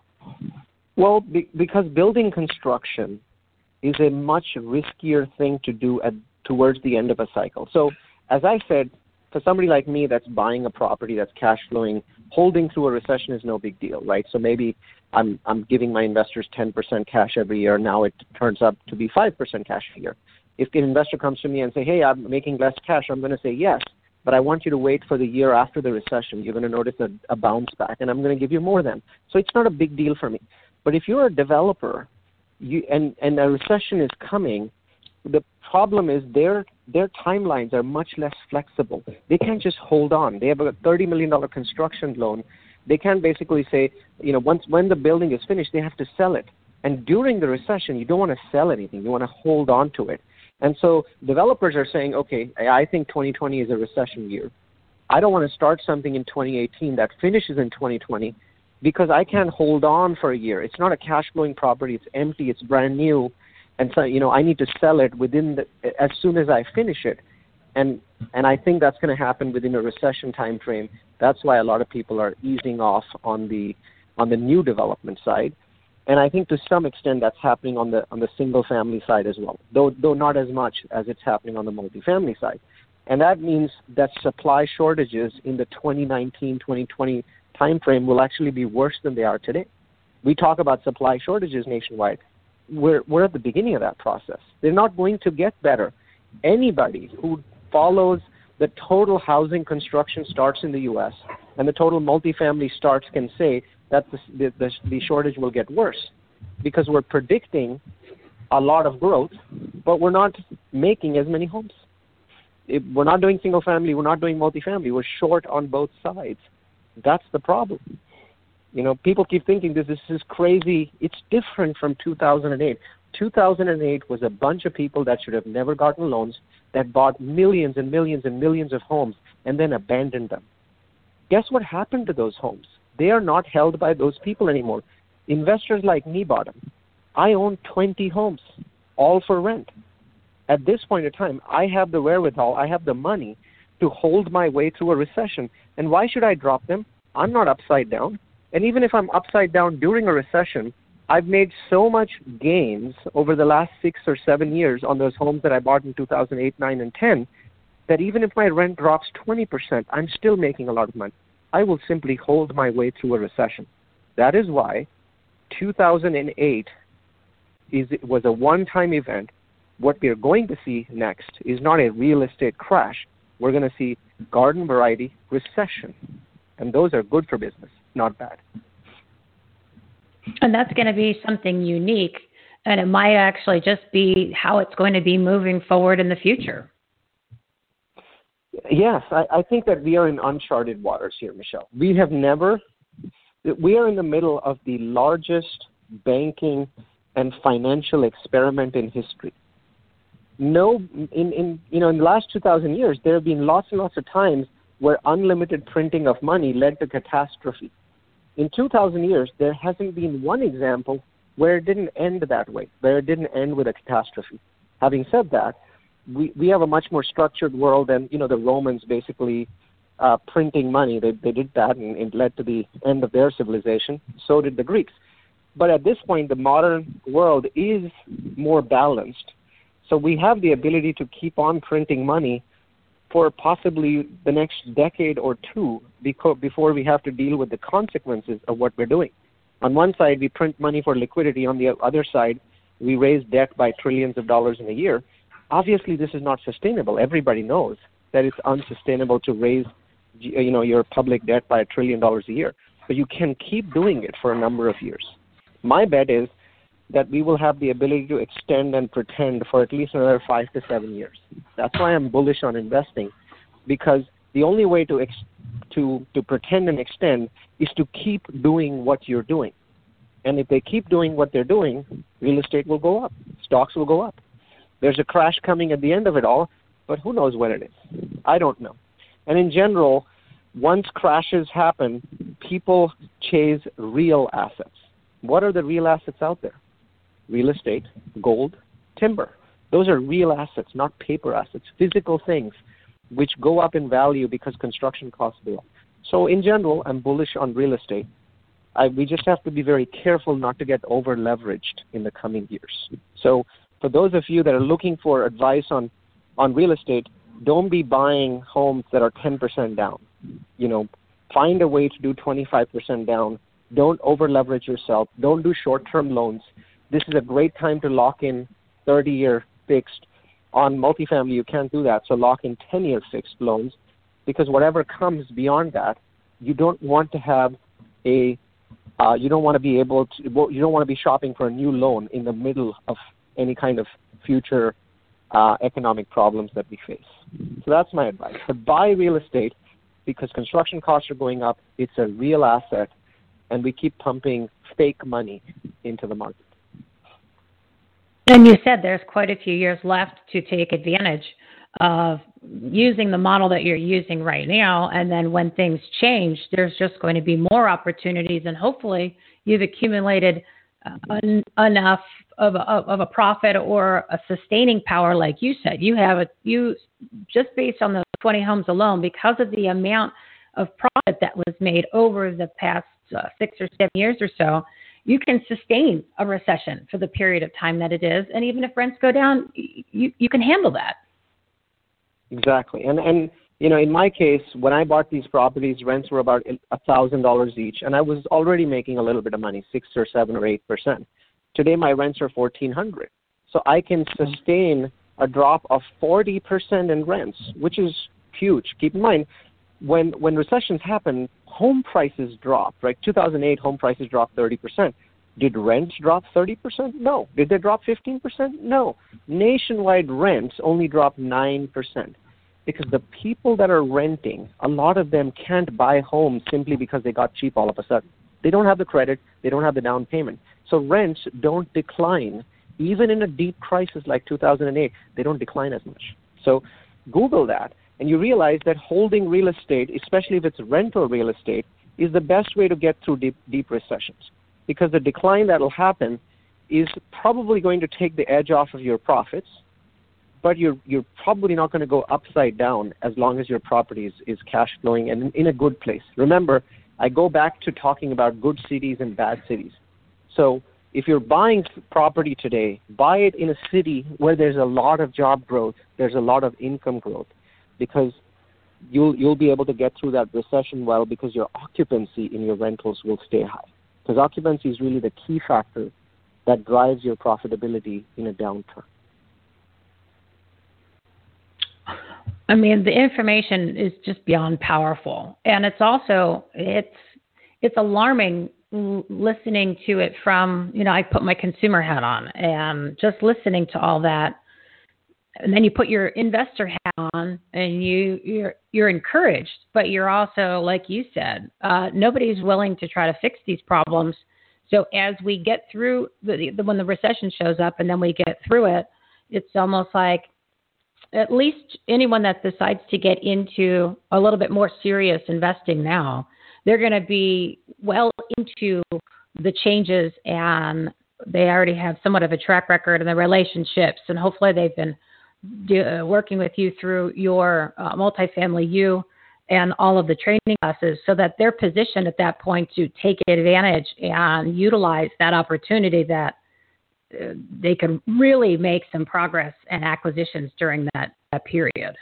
Well, be, because building construction is a much riskier thing to do at towards the end of a cycle. So as I said, for somebody like me that's buying a property that's cash flowing, holding through a recession is no big deal, right? So maybe I'm I'm giving my investors ten percent cash every year. Now it turns up to be five percent cash a year. If an investor comes to me and say, hey, I'm making less cash, I'm going to say yes, but I want you to wait for the year after the recession. You're going to notice a, a bounce back, and I'm going to give you more then. So it's not a big deal for me. But if you're a developer you and, and a recession is coming, the problem is their their timelines are much less flexible. They can't just hold on. They have a thirty million dollars construction loan. They can't basically say, you know, once when the building is finished, they have to sell it. And during the recession, you don't want to sell anything. You want to hold on to it. And so developers are saying, okay, I think twenty twenty is a recession year. I don't want to start something in twenty eighteen that finishes in twenty twenty because I can't hold on for a year. It's not a cash flowing property. It's empty. It's brand new. And so, you know, I need to sell it within the, as soon as I finish it. And and I think that's going to happen within a recession time frame. That's why a lot of people are easing off on the on the new development side. And I think to some extent that's happening on the on the single family side as well, though though not as much as it's happening on the multifamily side. And that means that supply shortages in the twenty nineteen, twenty twenty time frame will actually be worse than they are today. We talk about supply shortages nationwide. We're, we're at the beginning of that process. They're not going to get better. Anybody who follows the total housing construction starts in the U S and the total multifamily starts can say that the, the, the shortage will get worse because we're predicting a lot of growth, but we're not making as many homes. If we're not doing single family, we're not doing multifamily. We're short on both sides. That's the problem. You know, people keep thinking this, this is crazy. It's different from two thousand eight. two thousand eight was a bunch of people that should have never gotten loans that bought millions and millions and millions of homes and then abandoned them. Guess what happened to those homes? They are not held by those people anymore. Investors like me bought them. I own twenty homes, all for rent. At this point in time, I have the wherewithal, I have the money to hold my way through a recession. And why should I drop them? I'm not upside down. And even if I'm upside down during a recession, I've made so much gains over the last six or seven years on those homes that I bought in two thousand eight, nine, and ten, that even if my rent drops twenty percent, I'm still making a lot of money. I will simply hold my way through a recession. That is why two thousand eight is, was a one-time event. What we're going to see next is not a real estate crash. We're going to see garden variety recession. And those are good for business, not bad. And that's going to be something unique And it might actually just be how it's going to be moving forward in the future. Yes, I, I think that we are in uncharted waters here, Michelle. We have never, we are in the middle of the largest banking and financial experiment in history. No, in, in you know, in the last two thousand years, there have been lots and lots of times where unlimited printing of money led to catastrophe. In two thousand years, there hasn't been one example where it didn't end that way, where it didn't end with a catastrophe. Having said that, we, we have a much more structured world than, you know, the Romans basically uh, printing money. They, they did that, and it led to the end of their civilization. So did the Greeks. But at this point, the modern world is more balanced. So we have the ability to keep on printing money for possibly the next decade or two before we have to deal with the consequences of what we're doing. On one side, we print money for liquidity. On the other side, we raise debt by trillions of dollars in a year. Obviously, this is not sustainable. Everybody knows that it's unsustainable to raise, you know, your public debt by a trillion dollars a year. But you can keep doing it for a number of years. My bet is that we will have the ability to extend and pretend for at least another five to seven years. That's why I'm bullish on investing, because the only way to ex- to to pretend and extend is to keep doing what you're doing. And if they keep doing what they're doing, real estate will go up. Stocks will go up. There's a crash coming at the end of it all, but who knows when it is? I don't know. And in general, once crashes happen, people chase real assets. What are the real assets out there? Real estate, gold, timber. Those are real assets, not paper assets, physical things which go up in value because construction costs go up. So in general, I'm bullish on real estate. I, we just have to be very careful not to get over-leveraged in the coming years. So for those of you that are looking for advice on, on real estate, don't be buying homes that are ten percent down. You know, find a way to do twenty-five percent down. Don't over-leverage yourself. Don't do short-term loans. This is a great time to lock in thirty-year fixed. On multifamily, you can't do that, so lock in ten-year fixed loans, because whatever comes beyond that, you don't want to have a, uh, you don't want to be able to, you don't want to be shopping for a new loan in the middle of any kind of future uh, economic problems that we face. So that's my advice. But buy real estate because construction costs are going up. It's a real asset, and we keep pumping fake money into the market. And you said there's quite a few years left to take advantage of using the model that you're using right now. And then when things change, there's just going to be more opportunities. And hopefully you've accumulated uh, en- enough of a, of a profit or a sustaining power. Like you said, you have a, you just based on the twenty homes alone, because of the amount of profit that was made over the past uh, six or seven years or so, you can sustain a recession for the period of time that it is. And even if rents go down, you, you can handle that. Exactly. And, and, you know, in my case, when I bought these properties, rents were about one thousand dollars each, and I was already making a little bit of money, six or seven or eight percent. Today, my rents are fourteen hundred dollars. So I can sustain a drop of forty percent in rents, which is huge. Keep in mind, when, when recessions happen, home prices drop, right? two thousand eight, home prices dropped thirty percent. Did rents drop thirty percent? No. Did they drop fifteen percent? No. Nationwide rents only dropped nine percent because the people that are renting, a lot of them can't buy homes simply because they got cheap all of a sudden. They don't have the credit. They don't have the down payment. So rents don't decline. Even in a deep crisis like two thousand eight, they don't decline as much. So Google that. And you realize that holding real estate, especially if it's rental real estate, is the best way to get through deep, deep recessions. Because the decline that will happen is probably going to take the edge off of your profits, but you're you're probably not going to go upside down as long as your property is, is cash flowing and in, in a good place. Remember, I go back to talking about good cities and bad cities. So if you're buying property today, buy it in a city where there's a lot of job growth, there's a lot of income growth, because you'll you'll be able to get through that recession well, because your occupancy in your rentals will stay high. Because occupancy is really the key factor that drives your profitability in a downturn. I mean, the information is just beyond powerful, and it's also it's it's alarming l- listening to it from, you know, I put my consumer hat on and just listening to all that. And then you put your investor hat on and you, you're, you're encouraged, but you're also, like you said, uh, nobody's willing to try to fix these problems. So as we get through the, the when the recession shows up and then we get through it, it's almost like at least anyone that decides to get into a little bit more serious investing now, they're going to be well into the changes and they already have somewhat of a track record in the relationships. And hopefully they've been do, uh, working with you through your uh, multifamily U and all of the training classes so that they're positioned at that point to take advantage and utilize that opportunity that uh, they can really make some progress and acquisitions during that, that period.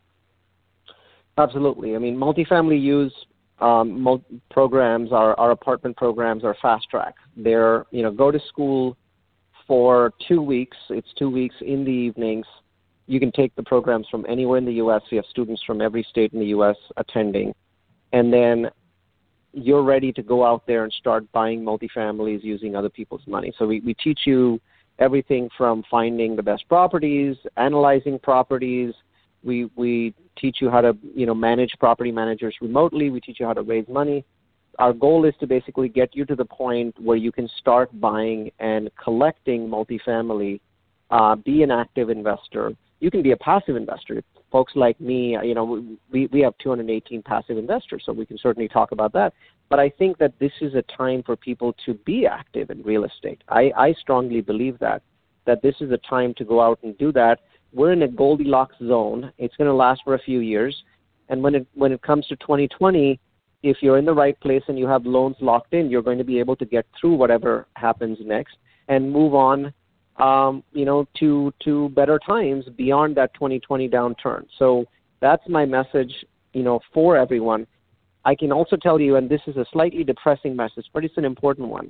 Absolutely. I mean, multifamily use um, mul- programs, our, our apartment programs are fast track. They're, you know, go to school for two weeks. It's two weeks in the evenings. You can take the programs from anywhere in the U S. We have students from every state in the U S attending. And then you're ready to go out there and start buying multifamilies using other people's money. So we, we teach you everything from finding the best properties, analyzing properties. We we teach you how to, you know, manage property managers remotely. We teach you how to raise money. Our goal is to basically get you to the point where you can start buying and collecting multifamily, uh, be an active investor. You can be a passive investor. Folks like me, you know, we, we have two hundred eighteen passive investors, so we can certainly talk about that. But I think that this is a time for people to be active in real estate. I, I strongly believe that, that this is a time to go out and do that. We're in a Goldilocks zone. It's going to last for a few years. And when it when it comes to twenty twenty, if you're in the right place and you have loans locked in, you're going to be able to get through whatever happens next and move on, um, you know, to to better times beyond that twenty twenty downturn. So that's my message, you know, for everyone. I can also tell you, and this is a slightly depressing message, but it's an important one.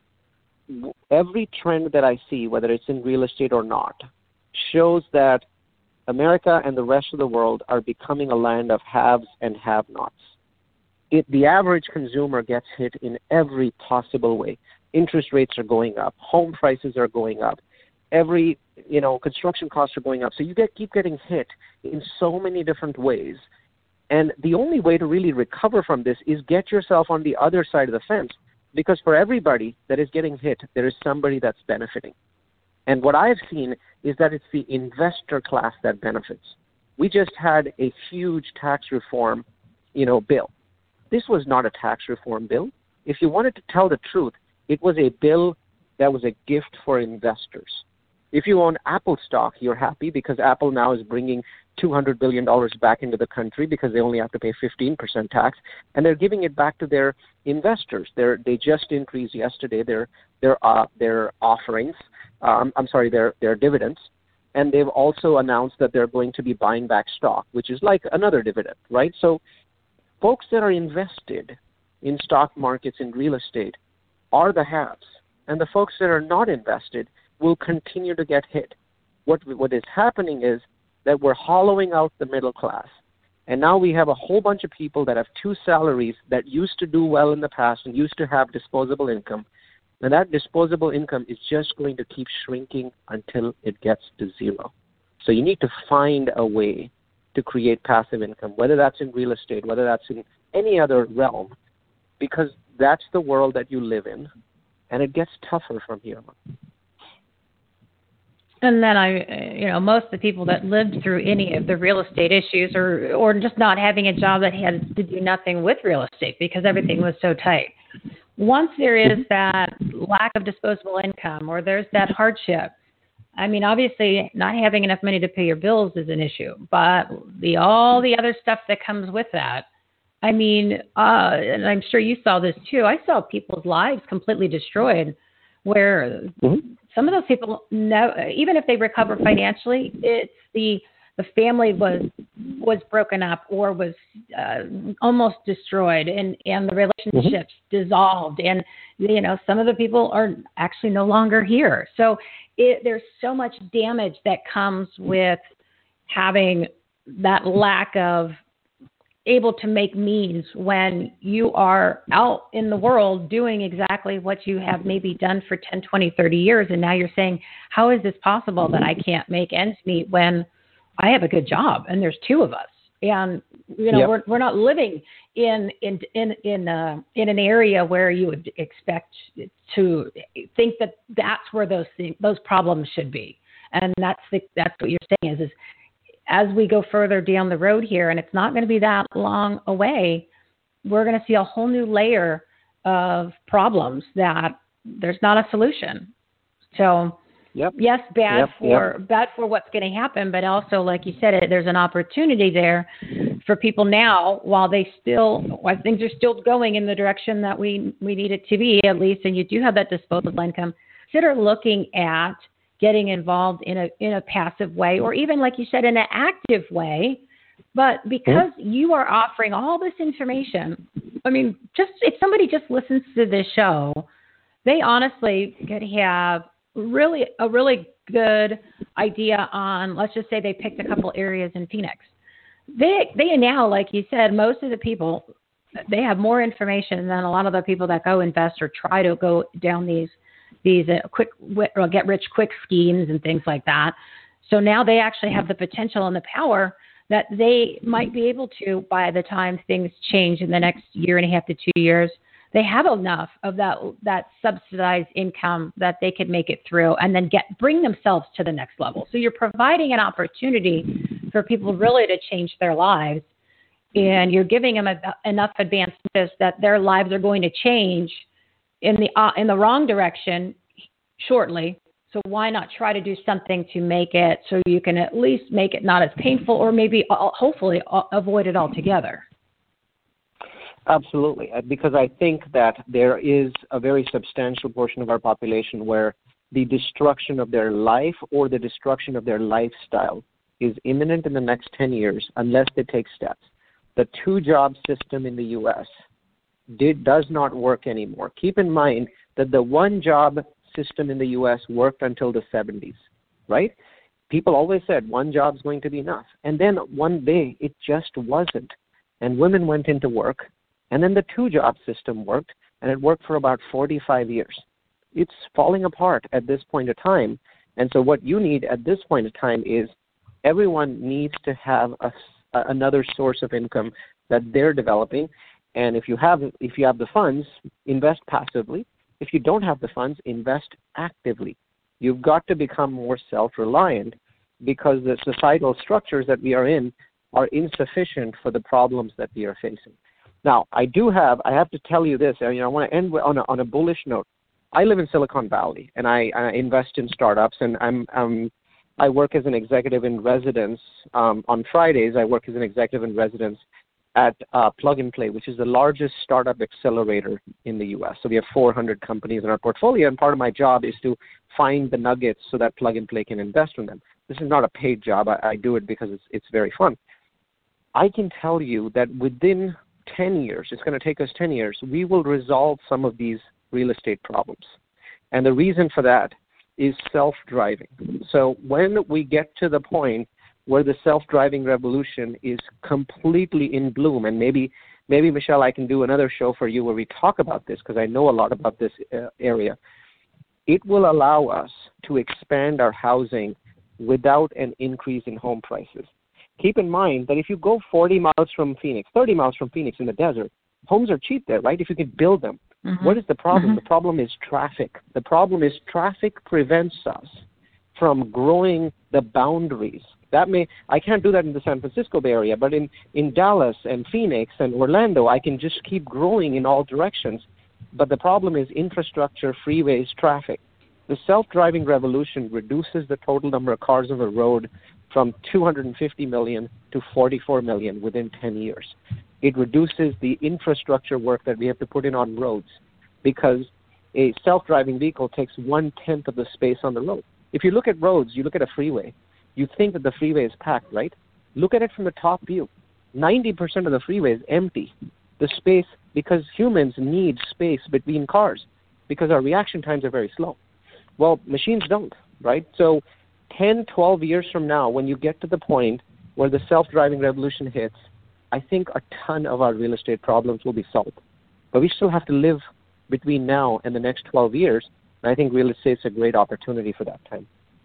Every trend that I see, whether it's in real estate or not, shows that America and the rest of the world are becoming a land of haves and have-nots. It, the average consumer gets hit in every possible way. Interest rates are going up. Home prices are going up. Every, you know, construction costs are going up. So you get keep getting hit in so many different ways. And the only way to really recover from this is get yourself on the other side of the fence, because for everybody that is getting hit, there is somebody that's benefiting. And what I've seen is that it's the investor class that benefits. We just had a huge tax reform, you know, bill. This was not a tax reform bill. If you wanted to tell the truth, it was a bill that was a gift for investors. If you own Apple stock, you're happy because Apple now is bringing two hundred billion dollars back into the country because they only have to pay fifteen percent tax, and they're giving it back to their investors. They're, they just increased yesterday their their uh, their offerings. Um, I'm sorry, their their dividends, and they've also announced that they're going to be buying back stock, which is like another dividend, right? So folks that are invested in stock markets and real estate are the haves, and the folks that are not invested will continue to get hit. What what is happening is that we're hollowing out the middle class, and now we have a whole bunch of people that have two salaries that used to do well in the past and used to have disposable income. And that disposable income is just going to keep shrinking until it gets to zero. So you need to find a way to create passive income, whether that's in real estate, whether that's in any other realm, because that's the world that you live in, and it gets tougher from here on. And then I, you know, most of the people that lived through any of the real estate issues or, or just not having a job that had to do nothing with real estate because everything was so tight. Once there is that lack of disposable income or there's that hardship, I mean, obviously not having enough money to pay your bills is an issue, but the all the other stuff that comes with that, I mean, uh, and I'm sure you saw this too. I saw people's lives completely destroyed where mm-hmm. some of those people, know, even if they recover financially, it's the the family was was broken up or was uh, almost destroyed, and, and the relationships mm-hmm. dissolved, and you know some of the people are actually no longer here. So it, there's so much damage that comes with having that lack of able to make means when you are out in the world doing exactly what you have maybe done for ten, twenty, thirty years. And now you're saying, how is this possible that I can't make ends meet when I have a good job and there's two of us? And, you know, Yep. we're, we're not living in, in, in, in, uh, in an area where you would expect to think that that's where those things, those problems should be. And that's the, that's what you're saying is, is as we go further down the road here, and it's not going to be that long away, we're going to see a whole new layer of problems that there's not a solution. So, Yep. yes, bad Yep, for yep. bad for what's going to happen, but also, like you said, it, there's an opportunity there for people now while they still, while things are still going in the direction that we we need it to be, at least, and you do have that disposable income. Consider looking at getting involved in a in a passive way, or even, like you said, in an active way. But because mm-hmm. you are offering all this information, I mean, just if somebody just listens to this show, they honestly could have really a really good idea on, let's just say they picked a couple areas in Phoenix. They they now, like you said, most of the people, they have more information than a lot of the people that go invest or try to go down these these uh, quick or get rich quick schemes and things like that. So now they actually have the potential and the power that they might be able to, by the time things change in the next year and a half to two years, they have enough of that that subsidized income that they could make it through and then get bring themselves to the next level. So you're providing an opportunity for people really to change their lives, and you're giving them a, enough advance notice that their lives are going to change in the uh, in the wrong direction shortly. So why not try to do something to make it so you can at least make it not as painful, or maybe uh, hopefully uh, avoid it altogether? Absolutely, because I think that there is a very substantial portion of our population where the destruction of their life or the destruction of their lifestyle is imminent in the next ten years unless they take steps. The two-job system in the U S did, does not work anymore. Keep in mind that the one-job system in the U S worked until the seventies, right? People always said one job's going to be enough. And then one day it just wasn't. And women went into work. And then the two-job system worked, and it worked for about forty-five years. It's falling apart at this point in time. And so what you need at this point in time is everyone needs to have a, another source of income that they're developing. And if you have if you have the funds, invest passively. If you don't have the funds, invest actively. You've got to become more self-reliant because the societal structures that we are in are insufficient for the problems that we are facing. Now, I do have, I have to tell you this, you know, I want to end on a, on a bullish note. I live in Silicon Valley, and I, I invest in startups, and I'm, um, I work as an executive in residence. Um, on Fridays, I work as an executive in residence at uh, Plug and Play, which is the largest startup accelerator in the U S. So we have four hundred companies in our portfolio, and part of my job is to find the nuggets so that Plug and Play can invest in them. This is not a paid job. I, I do it because it's, it's very fun. I can tell you that within ten years, it's going to take us ten years, we will resolve some of these real estate problems. And the reason for that is self-driving. So when we get to the point where the self-driving revolution is completely in bloom, and maybe, maybe Michelle, I can do another show for you where we talk about this because I know a lot about this uh, area. It will allow us to expand our housing without an increase in home prices. Keep in mind that if you go forty miles from Phoenix, thirty miles from Phoenix in the desert, homes are cheap there, right? If you can build them. Mm-hmm. What is the problem? Mm-hmm. The problem is traffic. The problem is traffic prevents us from growing the boundaries. That may, I can't do that in the San Francisco Bay Area, but in, in Dallas and Phoenix and Orlando, I can just keep growing in all directions. But the problem is infrastructure, freeways, traffic. The self-driving revolution reduces the total number of cars on the road from two hundred fifty million to forty-four million within ten years. It reduces the infrastructure work that we have to put in on roads because a self-driving vehicle takes one-tenth of the space on the road. If you look at roads, you look at a freeway, you think that the freeway is packed, right? Look at it from the top view. ninety percent of the freeway is empty. The space, because humans need space between cars because our reaction times are very slow. Well, machines don't, right? So ten, twelve years from now, when you get to the point where the self-driving revolution hits, I think a ton of our real estate problems will be solved. But we still have to live between now and the next twelve years, and I think real estate's a great opportunity for that time.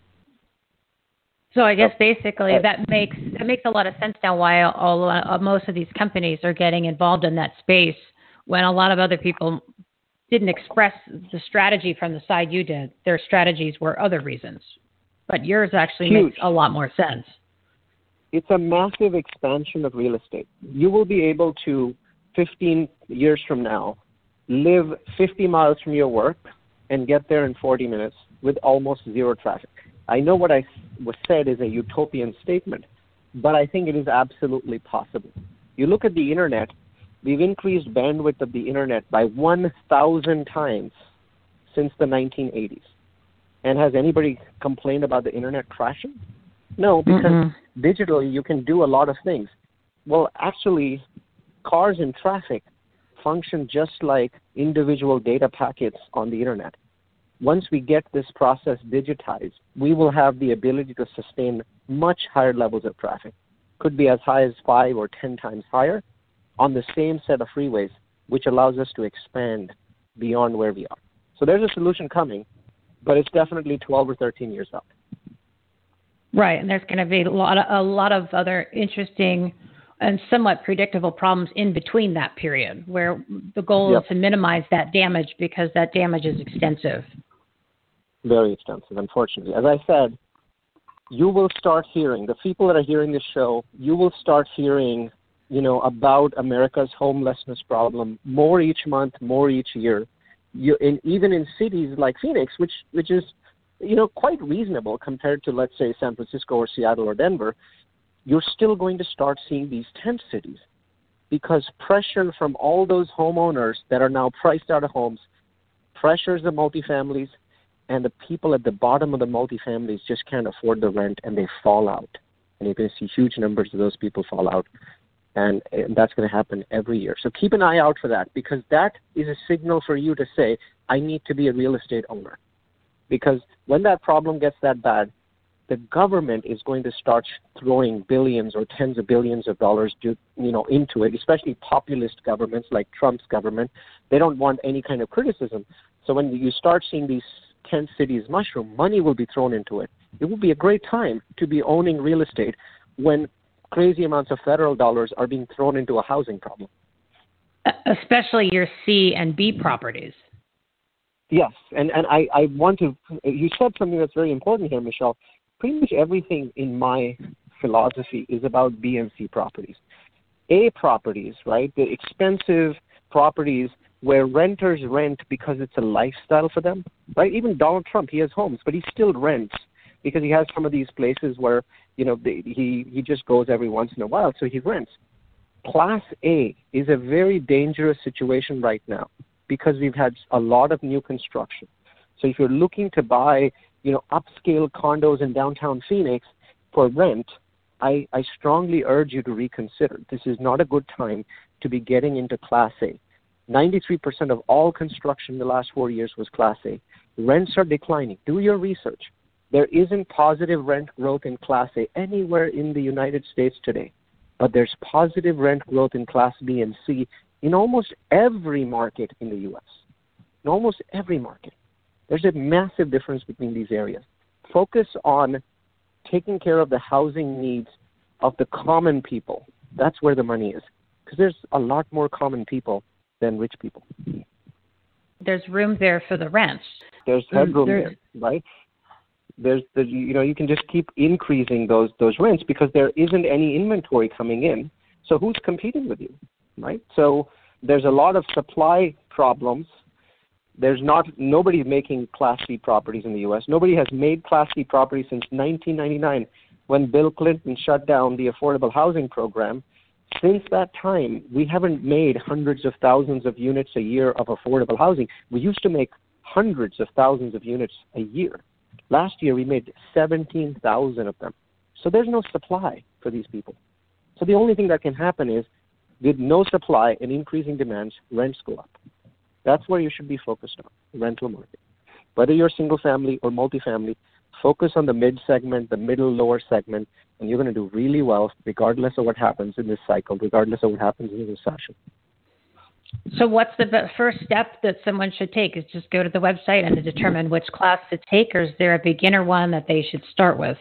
So I guess basically that makes that makes a lot of sense now why all, uh, most of these companies are getting involved in that space when a lot of other people didn't express the strategy from the side you did. Their strategies were other reasons. But yours actually Huge. makes a lot more sense. It's a massive expansion of real estate. You will be able to, fifteen years from now, live fifty miles from your work and get there in forty minutes with almost zero traffic. I know what I was said is a utopian statement, but I think it is absolutely possible. You look at the internet, we've increased bandwidth of the internet by one thousand times since the nineteen eighties. And has anybody complained about the internet crashing? No, because mm-hmm. digitally you can do a lot of things. Well, actually, cars in traffic function just like individual data packets on the internet. Once we get this process digitized, we will have the ability to sustain much higher levels of traffic. Could be as high as five or ten times higher on the same set of freeways, which allows us to expand beyond where we are. So there's a solution coming, but it's definitely twelve or thirteen years out. Right, and there's going to be a lot of, a lot of other interesting and somewhat predictable problems in between that period, where the goal yep. is to minimize that damage because that damage is extensive. Very extensive, unfortunately. As I said, you will start hearing, the people that are hearing this show, you will start hearing, you know, about America's homelessness problem more each month, more each year. You, in, even in cities like Phoenix, which which is, you know, quite reasonable compared to, let's say, San Francisco or Seattle or Denver, you're still going to start seeing these tent cities because pressure from all those homeowners that are now priced out of homes pressures the multifamilies, and the people at the bottom of the multifamilies just can't afford the rent, and they fall out. And you're going to see huge numbers of those people fall out, and, and that's going to happen every year. So keep an eye out for that, because that is a signal for you to say, I need to be a real estate owner. Because when that problem gets that bad, the government is going to start throwing billions or tens of billions of dollars to, you know, into it, especially populist governments like Trump's government. They don't want any kind of criticism. So when you start seeing these tent cities mushroom, money will be thrown into it. It will be a great time to be owning real estate when crazy amounts of federal dollars are being thrown into a housing problem. Especially your C and B properties. Yes, and, and I, I want to, you said something that's very important here, Michelle. Pretty much everything in my philosophy is about B and C properties. A properties, right, the expensive properties where renters rent because it's a lifestyle for them, right? Even Donald Trump, he has homes, but he still rents because he has some of these places where, you know, they, he, he just goes every once in a while, so he rents. Class A is a very dangerous situation right now because we've had a lot of new construction. So if you're looking to buy, you know, upscale condos in downtown Phoenix for rent, I, I strongly urge you to reconsider. This is not a good time to be getting into Class A. ninety-three percent of all construction in the last four years was Class A. Rents are declining. Do your research. There isn't positive rent growth in Class A anywhere in the United States today, but there's positive rent growth in Class B and C in almost every market in the U S. In almost every market. There's a massive difference between these areas. Focus on taking care of the housing needs of the common people. That's where the money is, because there's a lot more common people than rich people. There's room there for the rents. There's headroom there, right? There's the, you know, you can just keep increasing those those rents because there isn't any inventory coming in. So who's competing with you, right? So there's a lot of supply problems. There's not nobody making Class C properties in the U S. Nobody has made Class C properties since nineteen ninety-nine, when Bill Clinton shut down the affordable housing program. Since that time, we haven't made hundreds of thousands of units a year of affordable housing. We used to make hundreds of thousands of units a year. Last year, we made seventeen thousand of them. So there's no supply for these people. So the only thing that can happen is, with no supply and increasing demands, rents go up. That's where you should be focused on, rental market. Whether you're single family or multifamily, focus on the mid segment, the middle lower segment, and you're going to do really well regardless of what happens in this cycle, regardless of what happens in the recession. So what's the first step that someone should take? Is just go to the website and to determine which class to take, or is there a beginner one that they should start with?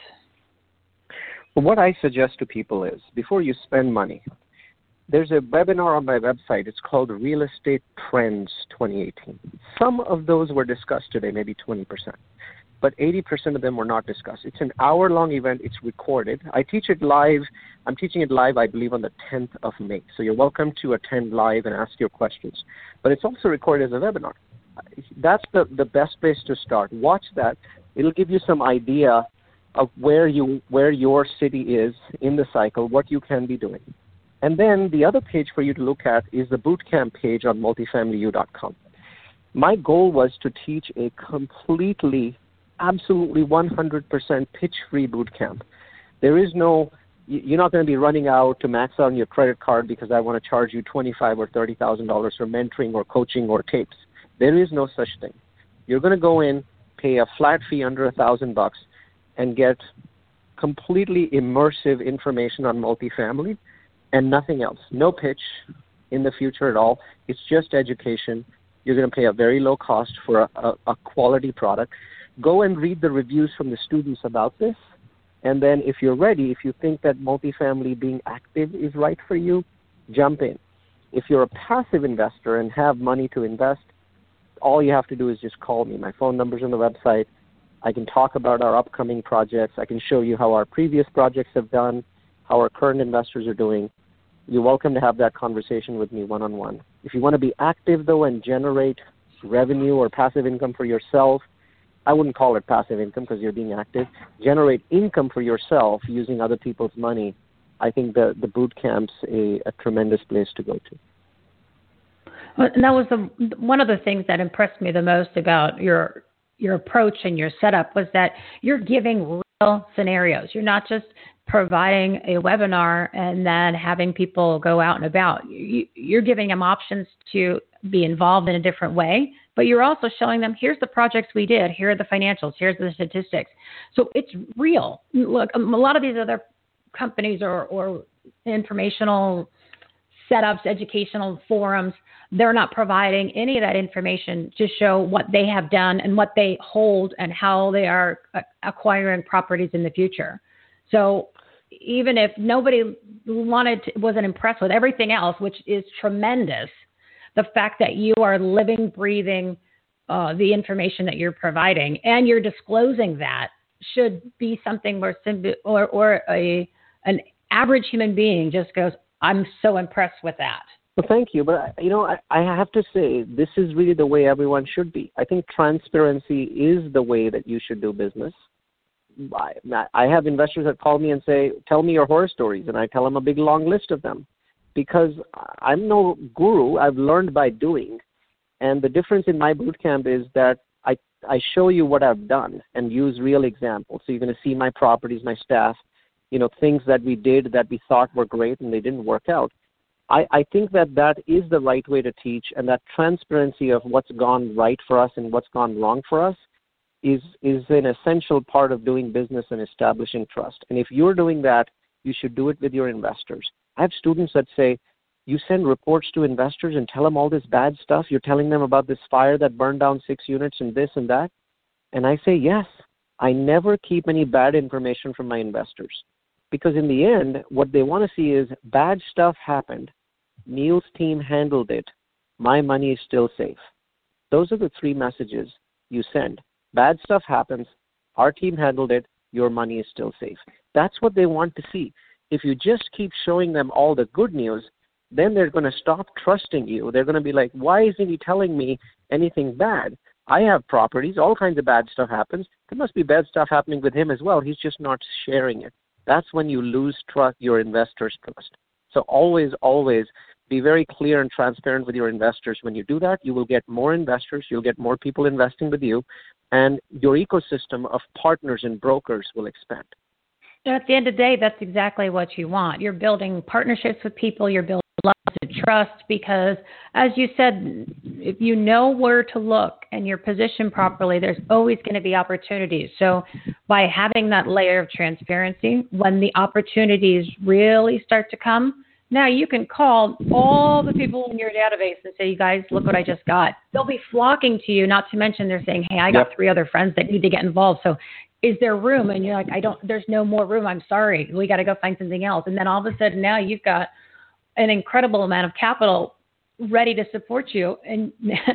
Well, what I suggest to people is, before you spend money, there's a webinar on my website. It's called Real Estate Trends twenty eighteen. Some of those were discussed today, maybe twenty percent. But eighty percent of them were not discussed. It's an hour-long event. It's recorded. I teach it live. I'm teaching it live, I believe, on the tenth of May. So you're welcome to attend live and ask your questions. But it's also recorded as a webinar. That's the, the best place to start. Watch that. It'll give you some idea of where you where your city is in the cycle, what you can be doing. And then the other page for you to look at is the bootcamp page on multifamily u dot com. My goal was to teach a completely, absolutely one hundred percent pitch-free bootcamp. There is no, you're not going to be running out to max out on your credit card because I want to charge you twenty-five thousand dollars or thirty thousand dollars for mentoring or coaching or tapes. There is no such thing. You're going to go in, pay a flat fee under a thousand bucks, and get completely immersive information on multifamily and nothing else. No pitch in the future at all. It's just education. You're going to pay a very low cost for a, a, a quality product. Go and read the reviews from the students about this. And then if you're ready, if you think that multifamily being active is right for you, jump in. If you're a passive investor and have money to invest, all you have to do is just call me. My phone number's on the website. I can talk about our upcoming projects. I can show you how our previous projects have done, how our current investors are doing. You're welcome to have that conversation with me one-on-one. If you want to be active, though, and generate revenue or passive income for yourself, I wouldn't call it passive income because you're being active. Generate income for yourself using other people's money. I think the, the boot camp's a, a tremendous place to go to. Well, and that was the, one of the things that impressed me the most about your your approach and your setup was that you're giving real scenarios. You're not just providing a webinar and then having people go out and about. You, you're giving them options to be involved in a different way, but you're also showing them, here's the projects we did, here are the financials, here's the statistics. So it's real. Look, a lot of these other companies or, or informational setups, educational forums, they're not providing any of that information to show what they have done and what they hold and how they are acquiring properties in the future. So even if nobody wanted to, wasn't impressed with everything else, which is tremendous, the fact that you are living, breathing uh, the information that you're providing and you're disclosing that should be something where or, or a an average human being just goes, I'm so impressed with that. Well, thank you. But, you know, I, I have to say, this is really the way everyone should be. I think transparency is the way that you should do business. I, I have investors that call me and say, tell me your horror stories, and I tell them a big long list of them because I'm no guru. I've learned by doing, and the difference in my bootcamp is that I, I show you what I've done and use real examples. So you're going to see my properties, my staff, you know, things that we did that we thought were great and they didn't work out. I, I think that that is the right way to teach, and that transparency of what's gone right for us and what's gone wrong for us is is an essential part of doing business and establishing trust. And if you're doing that, you should do it with your investors. I have students that say, you send reports to investors and tell them all this bad stuff. You're telling them about this fire that burned down six units and this and that. And I say, yes, I never keep any bad information from my investors. Because in the end, what they want to see is bad stuff happened. Neil's team handled it. My money is still safe. Those are the three messages you send. Bad stuff happens. Our team handled it. Your money is still safe. That's what they want to see. If you just keep showing them all the good news, then they're going to stop trusting you. They're going to be like, why isn't he telling me anything bad? I have properties. All kinds of bad stuff happens. There must be bad stuff happening with him as well. He's just not sharing it. That's when you lose trust, your investors' trust. So always, always be very clear and transparent with your investors. When you do that, you will get more investors, you'll get more people investing with you, and your ecosystem of partners and brokers will expand. At the end of the day, that's exactly what you want. You're building partnerships with people, you're building love to trust, because as you said, if you know where to look and you're positioned properly, there's always going to be opportunities. So by having that layer of transparency, when the opportunities really start to come, now you can call all the people in your database and say, you guys, look what I just got. They'll be flocking to you, not to mention they're saying, hey, I got yep. three other friends that need to get involved. So is there room? And you're like, I don't, there's no more room. I'm sorry. We got to go find something else. And then all of a sudden now you've got an incredible amount of capital ready to support you. And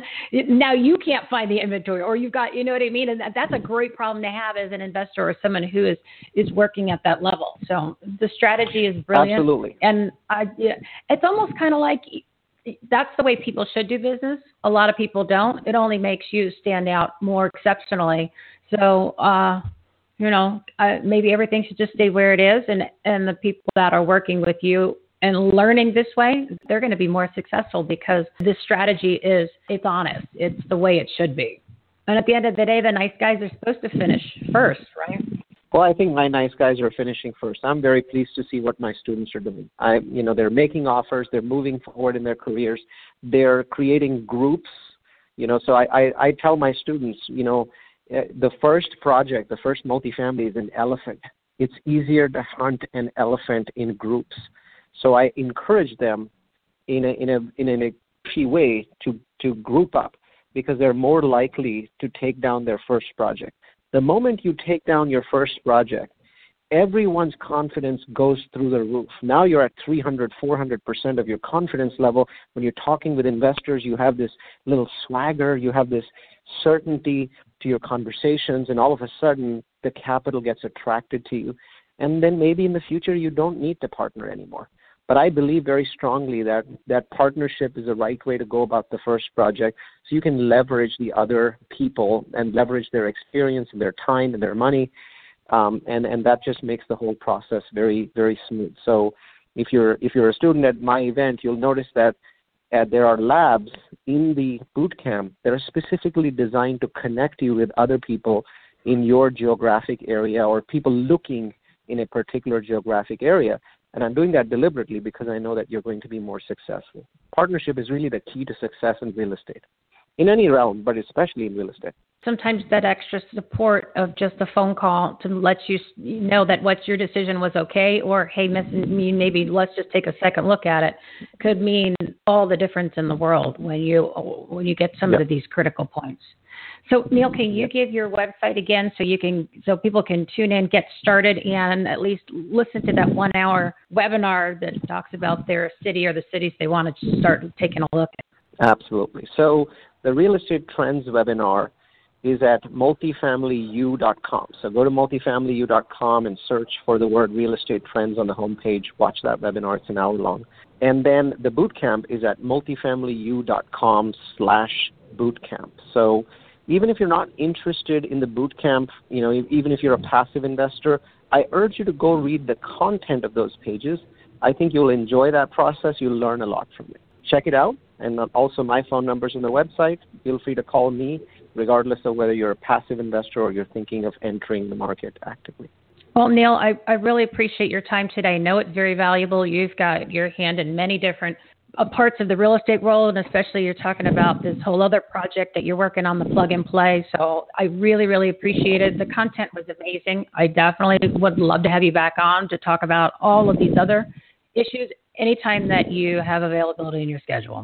now you can't find the inventory, or you've got, you know what I mean? And that, that's a great problem to have as an investor or someone who is, is working at that level. So the strategy is brilliant. Absolutely. And I, yeah, it's almost kind of like, that's the way people should do business. A lot of people don't. It only makes you stand out more exceptionally. So, uh, you know, uh, maybe everything should just stay where it is. And, and the people that are working with you and learning this way, they're going to be more successful, because this strategy is, it's honest. It's the way it should be. And at the end of the day, the nice guys are supposed to finish first, right? Well, I think my nice guys are finishing first. I'm very pleased to see what my students are doing. I, you know, they're making offers. They're moving forward in their careers. They're creating groups. You know, so I, I, I tell my students, you know, uh, the first project, the first multifamily is an elephant. It's easier to hunt an elephant in groups. So I encourage them in a in a in a key way to, to group up, because they're more likely to take down their first project. The moment you take down your first project, everyone's confidence goes through the roof. Now you're at three hundred, four hundred percent of your confidence level. When you're talking with investors, you have this little swagger, you have this certainty to your conversations, and all of a sudden the capital gets attracted to you. And then maybe in the future you don't need to partner anymore. But I believe very strongly that that partnership is the right way to go about the first project, so you can leverage the other people and leverage their experience and their time and their money, um, and, and that just makes the whole process very, very smooth. So if you're if you're a student at my event, you'll notice that uh, there are labs in the boot camp that are specifically designed to connect you with other people in your geographic area, or people looking in a particular geographic area. And I'm doing that deliberately because I know that you're going to be more successful. Partnership is really the key to success in real estate, in any realm, but especially in real estate. Sometimes that extra support of just a phone call to let you know that what your decision was okay, or, hey, maybe let's just take a second look at it, could mean all the difference in the world when you when you get some yep. of these critical points. So, Neil, can you give your website again so you can so people can tune in, get started, and at least listen to that one-hour webinar that talks about their city or the cities they want to start taking a look at? Absolutely. So the Real Estate Trends webinar is at multifamily u dot com. So go to multifamily u dot com and search for the word Real Estate Trends on the homepage. Watch that webinar. It's an hour long. And then the bootcamp is at multifamily u dot com slash bootcamp. So even if you're not interested in the boot camp, you know, even if you're a passive investor, I urge you to go read the content of those pages. I think you'll enjoy that process. You'll learn a lot from it. Check it out. And also my phone number's on the website. Feel free to call me, regardless of whether you're a passive investor or you're thinking of entering the market actively. Well, Neil, I, I really appreciate your time today. I know it's very valuable. You've got your hand in many different Uh, parts of the real estate world, and especially you're talking about this whole other project that you're working on, the plug and play. So I really, really appreciate it. The content was amazing. I definitely would love to have you back on to talk about all of these other issues anytime that you have availability in your schedule.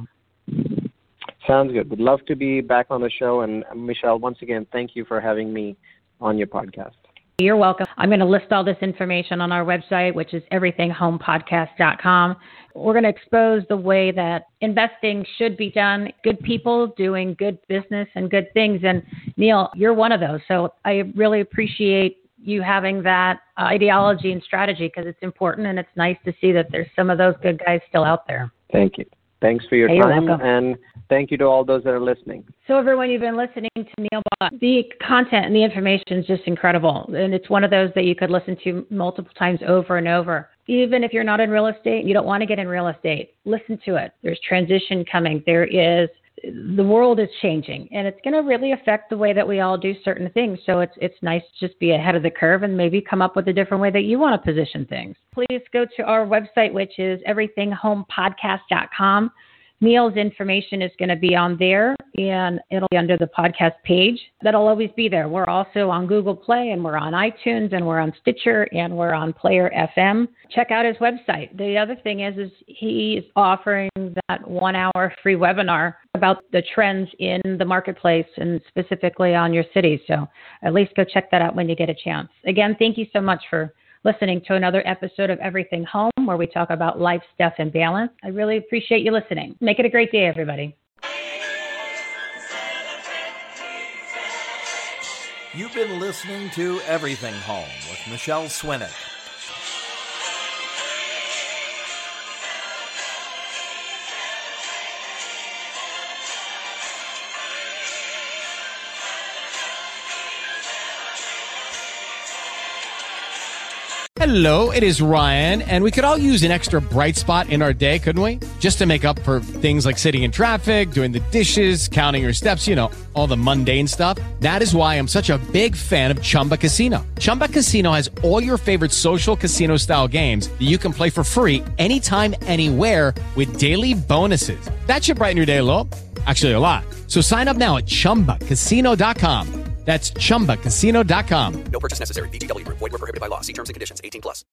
Sounds good. Would love to be back on the show. And Michelle, once again, thank you for having me on your podcast. You're welcome. I'm going to list all this information on our website, which is everything home podcast dot com. We're going to expose the way that investing should be done, good people doing good business and good things. And Neil, you're one of those. So I really appreciate you having that ideology and strategy, because it's important, and it's nice to see that there's some of those good guys still out there. Thank you. Thanks for your hey, time, and thank you to all those that are listening. So everyone, you've been listening to Neil Bach. The content and the information is just incredible, and it's one of those that you could listen to multiple times over and over. Even if you're not in real estate, you don't want to get in real estate, listen to it. There's transition coming. There is the world is changing, and it's going to really affect the way that we all do certain things. So it's it's nice to just be ahead of the curve and maybe come up with a different way that you want to position things. Please go to our website, which is everything home podcast dot com. Neil's information is going to be on there, and it'll be under the podcast page. That'll always be there. We're also on Google Play, and we're on iTunes, and we're on Stitcher, and we're on Player F M. Check out his website. The other thing is, is he's offering that one-hour free webinar about the trends in the marketplace and specifically on your city. So at least go check that out when you get a chance. Again, thank you so much for listening to another episode of Everything Home, where we talk about life, stuff, and balance. I really appreciate you listening. Make it a great day, everybody. You've been listening to Everything Home with Michelle Swinick. Hello, it is Ryan, and we could all use an extra bright spot in our day, couldn't we? Just to make up for things like sitting in traffic, doing the dishes, counting your steps, you know, all the mundane stuff. That is why I'm such a big fan of Chumba Casino. Chumba Casino has all your favorite social casino-style games that you can play for free anytime, anywhere with daily bonuses. That should brighten your day a little. Actually, a lot. So sign up now at chumba casino dot com. That's chumba casino dot com. No purchase necessary. V G W Group. Void where prohibited by law. See terms and conditions. eighteen plus.